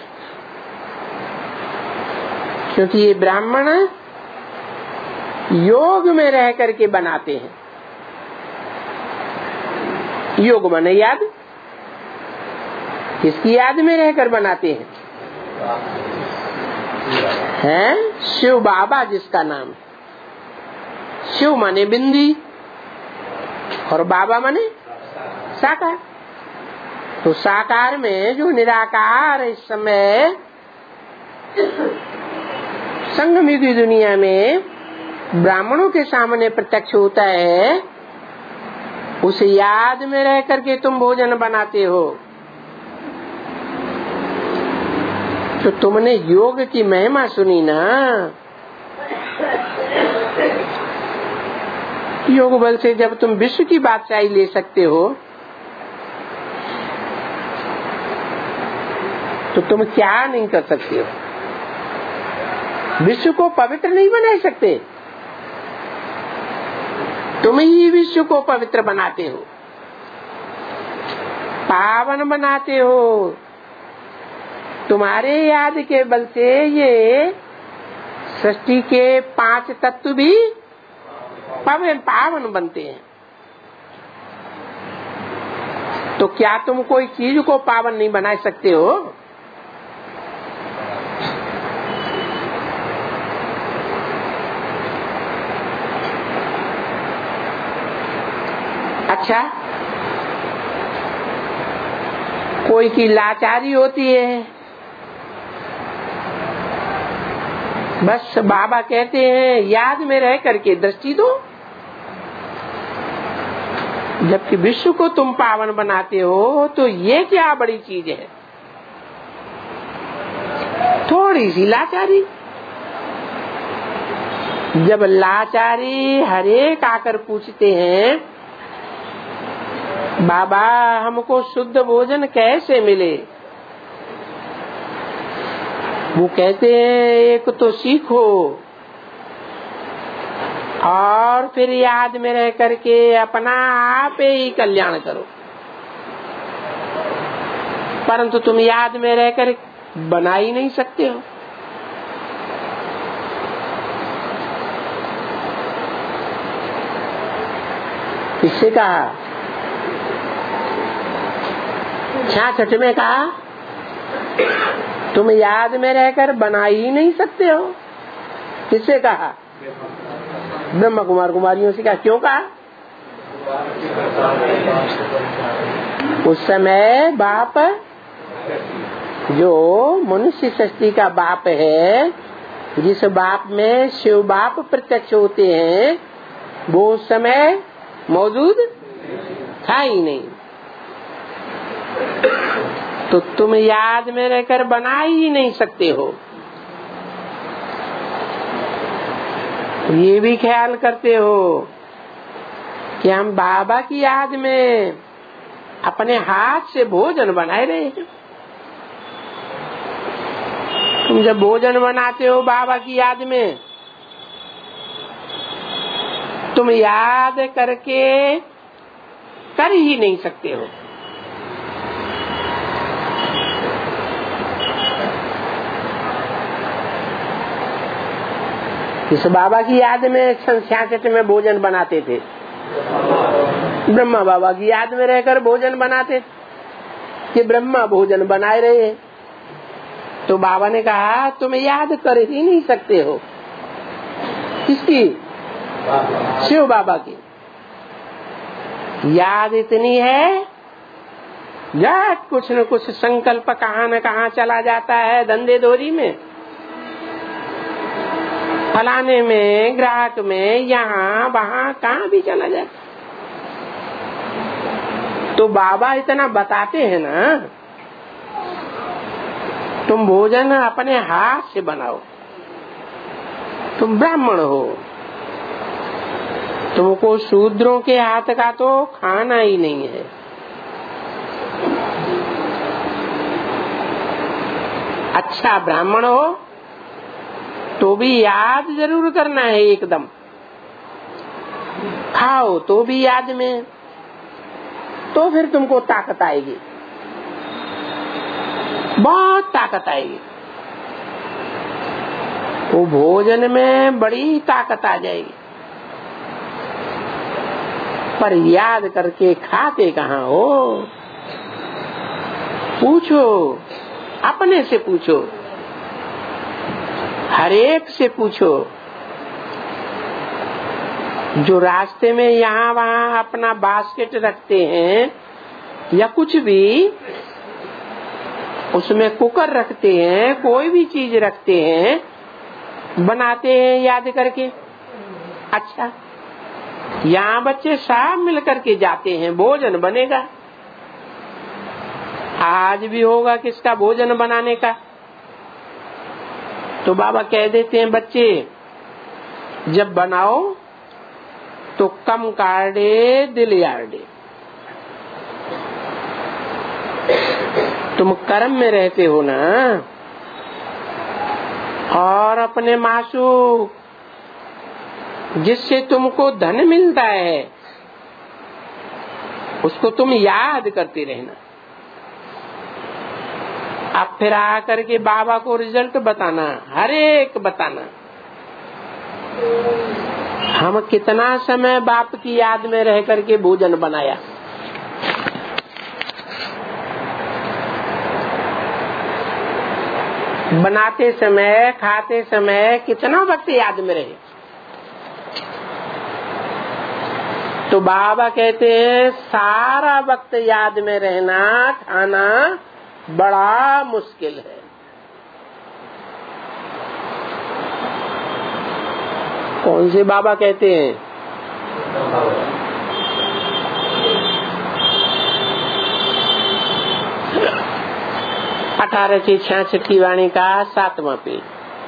क्योंकि ये ब्राह्मण योग में रह करके बनाते हैं। योग माने याद। किसकी याद में रहकर बनाते हैं? हैं? शिव बाबा जिसका नाम। शिव माने बिंदी और बाबा माने साकार। तो साकार में जो निराकार इस समय संगम युगी दुनिया में ब्राह्मणों के सामने प्रत्यक्ष होता है, उस याद में रह करके तुम भोजन बनाते हो। तो तुमने योग की महिमा सुनी ना। योग बल से जब तुम विश्व की बादशाही ले सकते हो तो तुम क्या नहीं कर सकते हो? विश्व को पवित्र नहीं बना सकते? तुम ही विश्व को पवित्र बनाते हो, पावन बनाते हो। तुम्हारे याद के बल से ये सृष्टि के पांच तत्व भी पवित्र पावन बनते हैं। तो क्या तुम कोई चीज को पावन नहीं बना सकते हो? अच्छा, कोई की लाचारी होती है, बस बाबा कहते हैं याद में रह करके दृष्टि दो। जबकि विश्व को तुम पावन बनाते हो तो ये क्या बड़ी चीज है? थोड़ी सी लाचारी। जब लाचारी हरेक आकर पूछते हैं बाबा हमको शुद्ध भोजन कैसे मिले, वो कहते हैं एक तो सीखो और फिर याद में रह करके अपना आप ही कल्याण करो। परंतु तुम याद में रहकर बना ही नहीं सकते हो। इससे कहा छाछठ में कहा तुम याद में रहकर बना ही नहीं सकते हो। किससे कहा? ब्रह्म कुमार कुमारियों से कहा। क्यों कहा? उस समय बाप जो मनुष्य सृष्टि का बाप है, जिस बाप में शिव बाप प्रत्यक्ष होते हैं, वो उस समय मौजूद था ही नहीं। तो तुम याद में रहकर बना ही नहीं सकते हो। ये भी ख्याल करते हो कि हम बाबा की याद में अपने हाथ से भोजन बनाए रहे हैं। तुम जब भोजन बनाते हो बाबा की याद में, तुम याद करके कर ही नहीं सकते हो। इस बाबा की याद में छियासठ में भोजन बनाते थे, ब्रह्मा बाबा की याद में रहकर भोजन बनाते थे कि ब्रह्मा भोजन बनाए रहे हैं। तो बाबा ने कहा तुम याद कर ही नहीं सकते हो। किसकी? शिव बाबा की याद इतनी है, जाट कुछ न कुछ संकल्प कहाँ न कहाँ चला जाता है, धंधे दोरी में, फलाने में, ग्राहक में, यहाँ वहाँ कहाँ भी चला जाता। तो बाबा इतना बताते हैं ना, तुम भोजन अपने हाथ से बनाओ, तुम ब्राह्मण हो, तुमको शूद्रों के हाथ का तो खाना ही नहीं है। अच्छा ब्राह्मण हो तो भी याद जरूर करना है, एकदम खाओ तो भी याद में, तो फिर तुमको ताकत आएगी, बहुत ताकत आएगी। वो भोजन में बड़ी ताकत आ जाएगी, पर याद करके खाते कहाँ हो? पूछो, अपने से पूछो, हर एक से पूछो। जो रास्ते में यहाँ वहाँ अपना बास्केट रखते हैं या कुछ भी, उसमें कुकर रखते हैं, कोई भी चीज रखते हैं, बनाते हैं याद करके। अच्छा, यहाँ बच्चे सब मिल करके जाते हैं, भोजन बनेगा। आज भी होगा किसका भोजन बनाने का? तो बाबा कह देते हैं, बच्चे जब बनाओ तो कम कार्डे दिल यार्डे। तुम कर्म में रहते हो ना, और अपने मासूक जिससे तुमको धन मिलता है उसको तुम याद करते रहना। अब फिर आकर के बाबा को रिजल्ट बताना, हर एक बताना, हम कितना समय बाप की याद में रह करके भोजन बनाया। बनाते समय, खाते समय कितना वक्त याद में रहे। तो बाबा कहते हैं सारा वक्त याद में रहना, खाना बड़ा मुश्किल है। कौन से बाबा कहते हैं? अठारह से छियासठ की वाणी का सातवां पेज।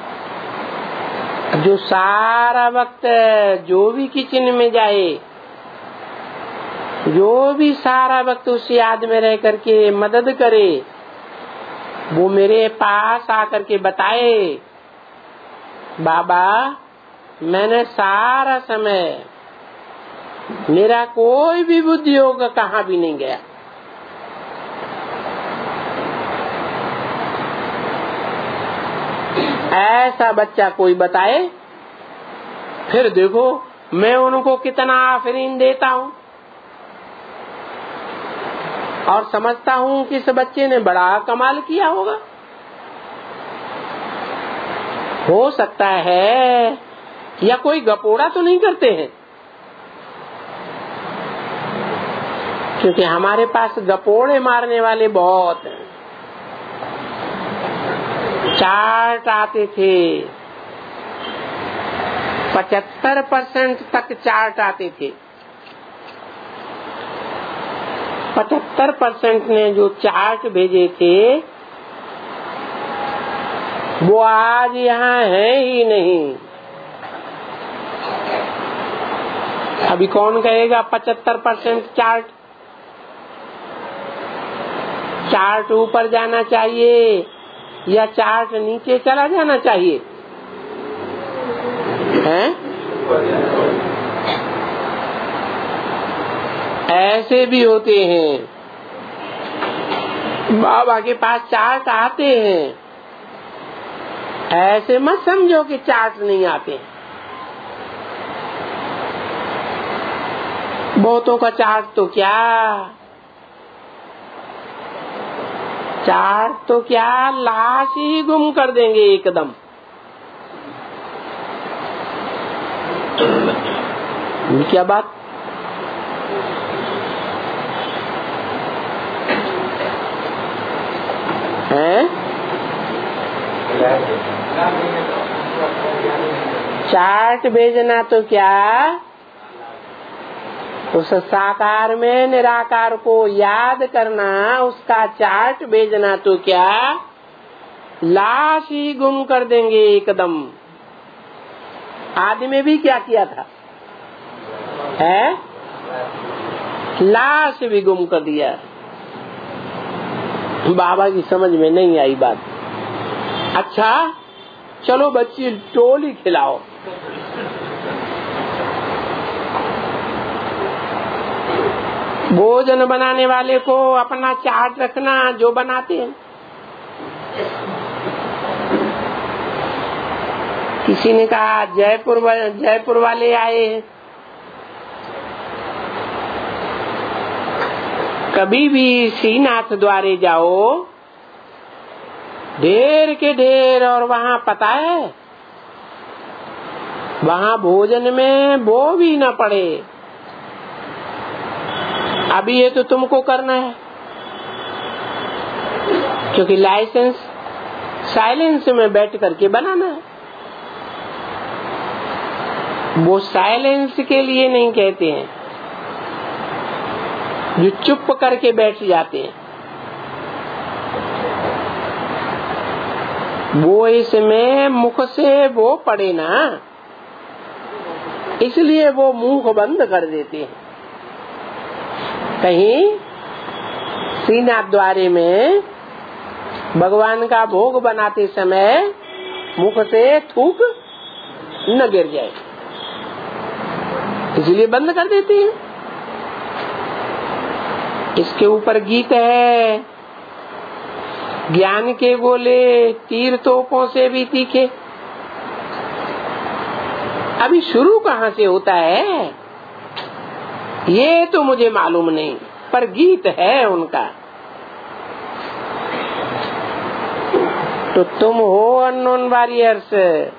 जो सारा वक्त जो भी किचन में जाए, जो भी सारा वक्त उस याद में रह करके मदद करे, वो मेरे पास आकर के बताए, बाबा मैंने सारा समय, मेरा कोई भी बुद्धि योग कहाँ भी नहीं गया। ऐसा बच्चा कोई बताए, फिर देखो मैं उनको कितना आफरीन देता हूँ और समझता हूँ कि इस बच्चे ने बड़ा कमाल किया होगा। हो सकता है या कोई गपोड़ा तो नहीं करते हैं, क्योंकि हमारे पास गपोड़े मारने वाले बहुत हैं। चार्ट आते थे, पचहत्तर परसेंट तक चार्ट आते थे। पचहत्तर परसेंट ने जो चार्ट भेजे थे वो आज यहाँ है ही नहीं। अभी कौन कहेगा पचहत्तर परसेंट चार्ट? चार्ट ऊपर जाना चाहिए या चार्ट नीचे चला जाना चाहिए? हैं? ऐसे भी होते हैं, बाबा के पास चार्ट आते हैं, ऐसे मत समझो कि चार्ट नहीं आते। बहुतों का चार्ट तो क्या, चार्ट तो क्या लाश ही गुम कर देंगे एकदम। ये क्या बात? है चार्ट भेजना तो क्या, उस साकार में निराकार को याद करना, उसका चार्ट भेजना तो क्या, लाश ही गुम कर देंगे एकदम। आदि में भी क्या किया था, है लाश भी गुम कर दिया। बाबा की समझ में नहीं आई बात। अच्छा चलो बच्ची टोली खिलाओ। भोजन बनाने वाले को अपना चार्ट रखना जो बनाते हैं। किसी ने कहा जयपुर जयपुर वाले आए हैं, कभी भी श्रीनाथ द्वारे जाओ ढेर के ढेर, और वहाँ पता है वहाँ भोजन में वो भी न पड़े। अभी ये तो तुमको करना है, क्योंकि लाइसेंस साइलेंस में बैठ करके बनाना है। वो साइलेंस के लिए नहीं कहते हैं जो चुप करके बैठ जाते हैं, वो इसमें मुख से वो पड़े ना, इसलिए वो मुंह बंद कर देते हैं। कहीं श्रीनाथ द्वारे में भगवान का भोग बनाते समय मुख से थूक न गिर जाए, इसलिए बंद कर देते हैं। इसके ऊपर गीत है, ज्ञान के गोले तीर तोपों से भी तीखे। अभी शुरू कहाँ से होता है ये तो मुझे मालूम नहीं, पर गीत है उनका। तो तुम हो अननोन वॉरियर्स,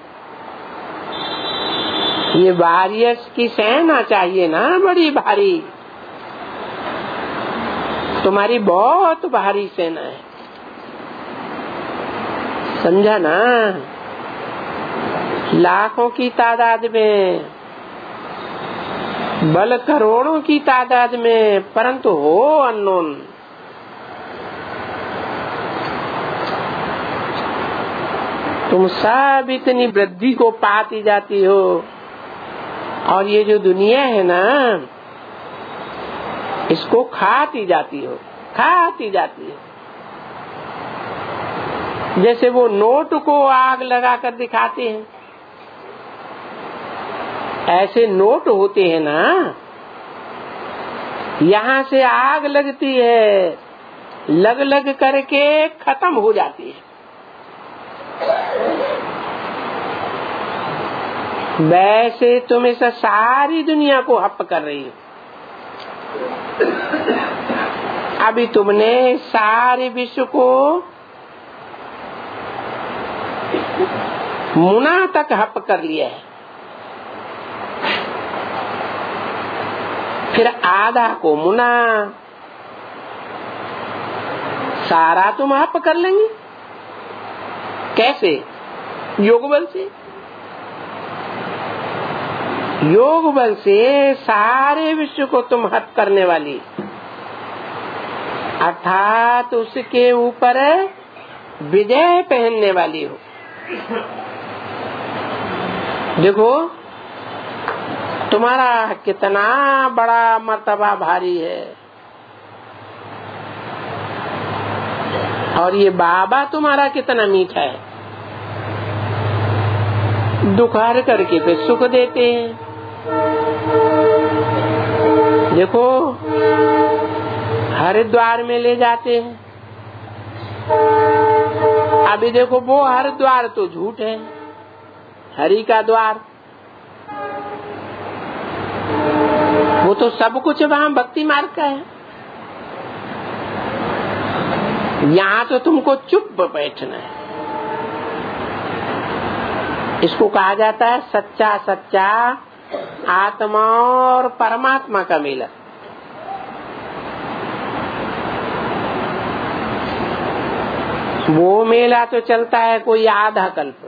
ये वॉरियर्स की सेना चाहिए ना बड़ी भारी। तुम्हारी बहुत भारी सेना है, समझा ना, लाखों की तादाद में, बल करोड़ों की तादाद में, परंतु हो अननोन। तुम सब इतनी वृद्धि को पाती जाती हो, और ये जो दुनिया है ना इसको खाती जाती हो, खाती जाती है। जैसे वो नोट को आग लगा कर दिखाते हैं, ऐसे नोट होते हैं ना, यहाँ से आग लगती है, लग लग करके खत्म हो जाती है। वैसे तुम इस सारी दुनिया को हप कर रही हो। अभी तुमने सारे विश्व को मुना तक हप कर लिया है, फिर आधा को मुना, सारा तुम हप कर लेंगे। कैसे? योग बल से। योग बल से सारे विश्व को तुम हप करने वाली, अर्थात उसके ऊपर विजय पहनने वाली हो। देखो तुम्हारा कितना बड़ा मर्तबा भारी है, और ये बाबा तुम्हारा कितना मीठा है। दुख हर करके फिर सुख देते हैं। देखो हरिद्वार में ले जाते हैं, अभी देखो वो हरिद्वार तो झूठ है, हरि का द्वार, वो तो सब कुछ वहाँ भक्ति मार्ग का है। यहाँ तो तुमको चुप बैठना है। इसको कहा जाता है सच्चा सच्चा आत्मा और परमात्मा का मेला। वो मेला तो चलता है कोई आधा कल्प,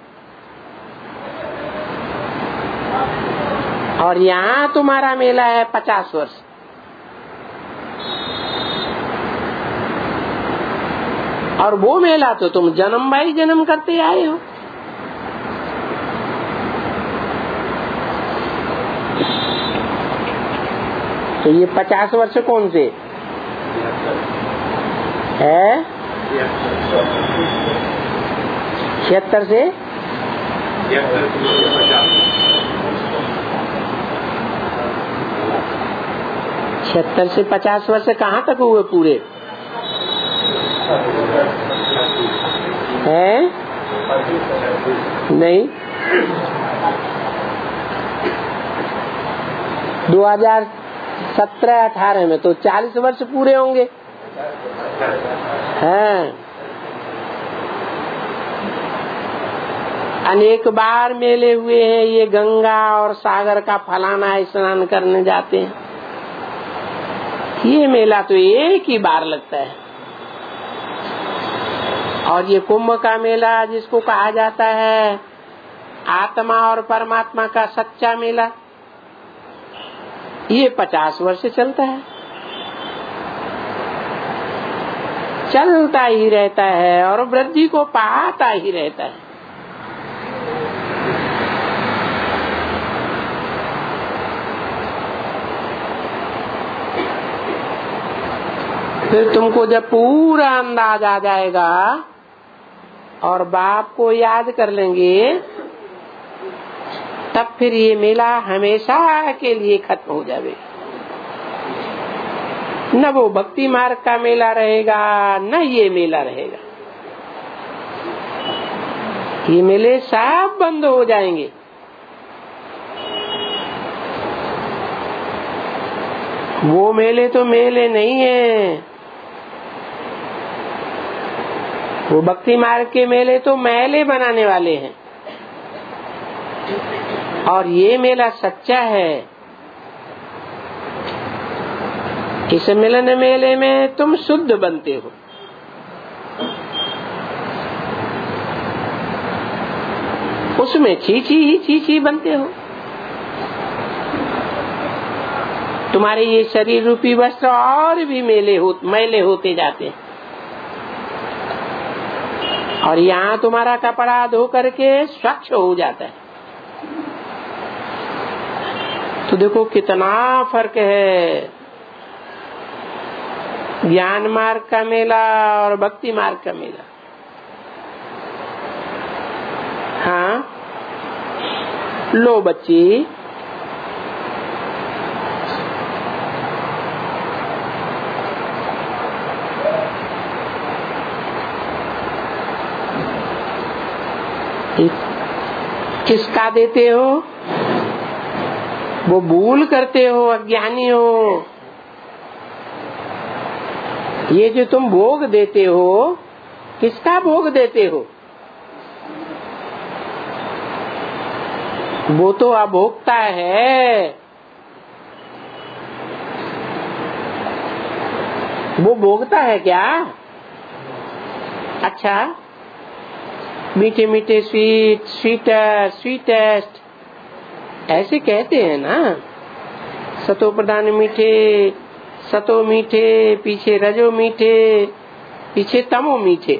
और यहाँ तुम्हारा मेला है पचास वर्ष। और वो मेला तो तुम जन्म बाई जन्म करते आए हो। तो ये पचास वर्ष कौन से है? छिहत्तर से छिहत्तर से पचास वर्ष कहाँ तक हुए पूरे हैं? नहीं, दो हजार सत्रह अठारह में तो चालीस वर्ष पूरे होंगे हैं। अनेक बार मेले हुए हैं। ये गंगा और सागर का फलाना स्नान करने जाते हैं, ये मेला तो एक ही बार लगता है। और ये कुंभ का मेला जिसको कहा जाता है आत्मा और परमात्मा का सच्चा मेला, ये पचास वर्ष चलता है, चलता ही रहता है और वृद्धि को पाता ही रहता है। फिर तुमको जब पूरा अंदाज आ जाएगा और बाप को याद कर लेंगे, तब फिर ये मेला हमेशा के लिए खत्म हो जाएगा। न वो भक्ति मार्ग का मेला रहेगा, न ये मेला रहेगा। ये मेले सब बंद हो जाएंगे। वो मेले तो मेले नहीं है। वो भक्ति मार्ग के मेले तो मेले बनाने वाले हैं, और ये मेला सच्चा है। इस मिलन मेले में तुम शुद्ध बनते हो। उसमें छीछी ही छीछी बनते हो। तुम्हारे ये शरीर रूपी वस्त्र और भी मेले हो मैले होते जाते हैं, और यहाँ तुम्हारा कपड़ा धो करके स्वच्छ हो जाता है। तो देखो कितना फर्क है ज्ञान मार्ग का मेला और भक्ति मार्ग का मेला। हाँ, लो बच्ची, किसका देते हो? वो भूल करते हो, अज्ञानी हो। ये जो तुम भोग देते हो, किसका भोग देते हो? वो तो अभोक्ता है। वो भोगता है क्या? अच्छा, मीठे मीठे स्वीट स्वीटेस्ट स्वीटेस्ट ऐसे कहते हैं ना। सतो प्रधान मीठे, सतो मीठे, पीछे रजो मीठे, पीछे तमो मीठे।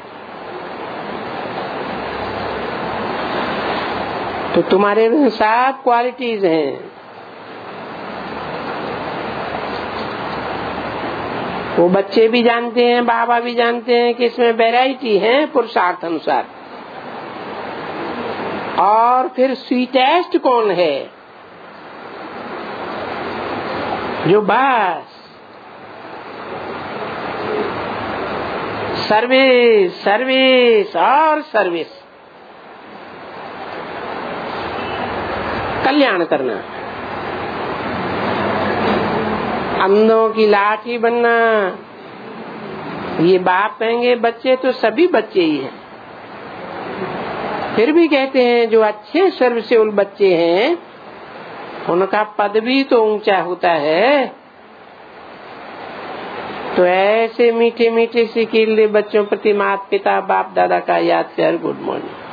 तो तुम्हारे में सब क्वालिटीज हैं। वो बच्चे भी जानते हैं, बाबा भी जानते हैं कि इसमें वैरायटी है पुरुषार्थ अनुसार। और फिर स्वीटेस्ट कौन है? जो बस सर्विस सर्विस और सर्विस, कल्याण करना, अंधों की लाठी बनना। ये बाप कहेंगे बच्चे तो सभी बच्चे ही हैं, फिर भी कहते हैं जो अच्छे सर्वसेवल बच्चे हैं उनका पद भी तो ऊंचा होता है। तो ऐसे मीठे मीठे सिकीले बच्चों प्रति माता पिता बाप दादा का याद कर। Good morning.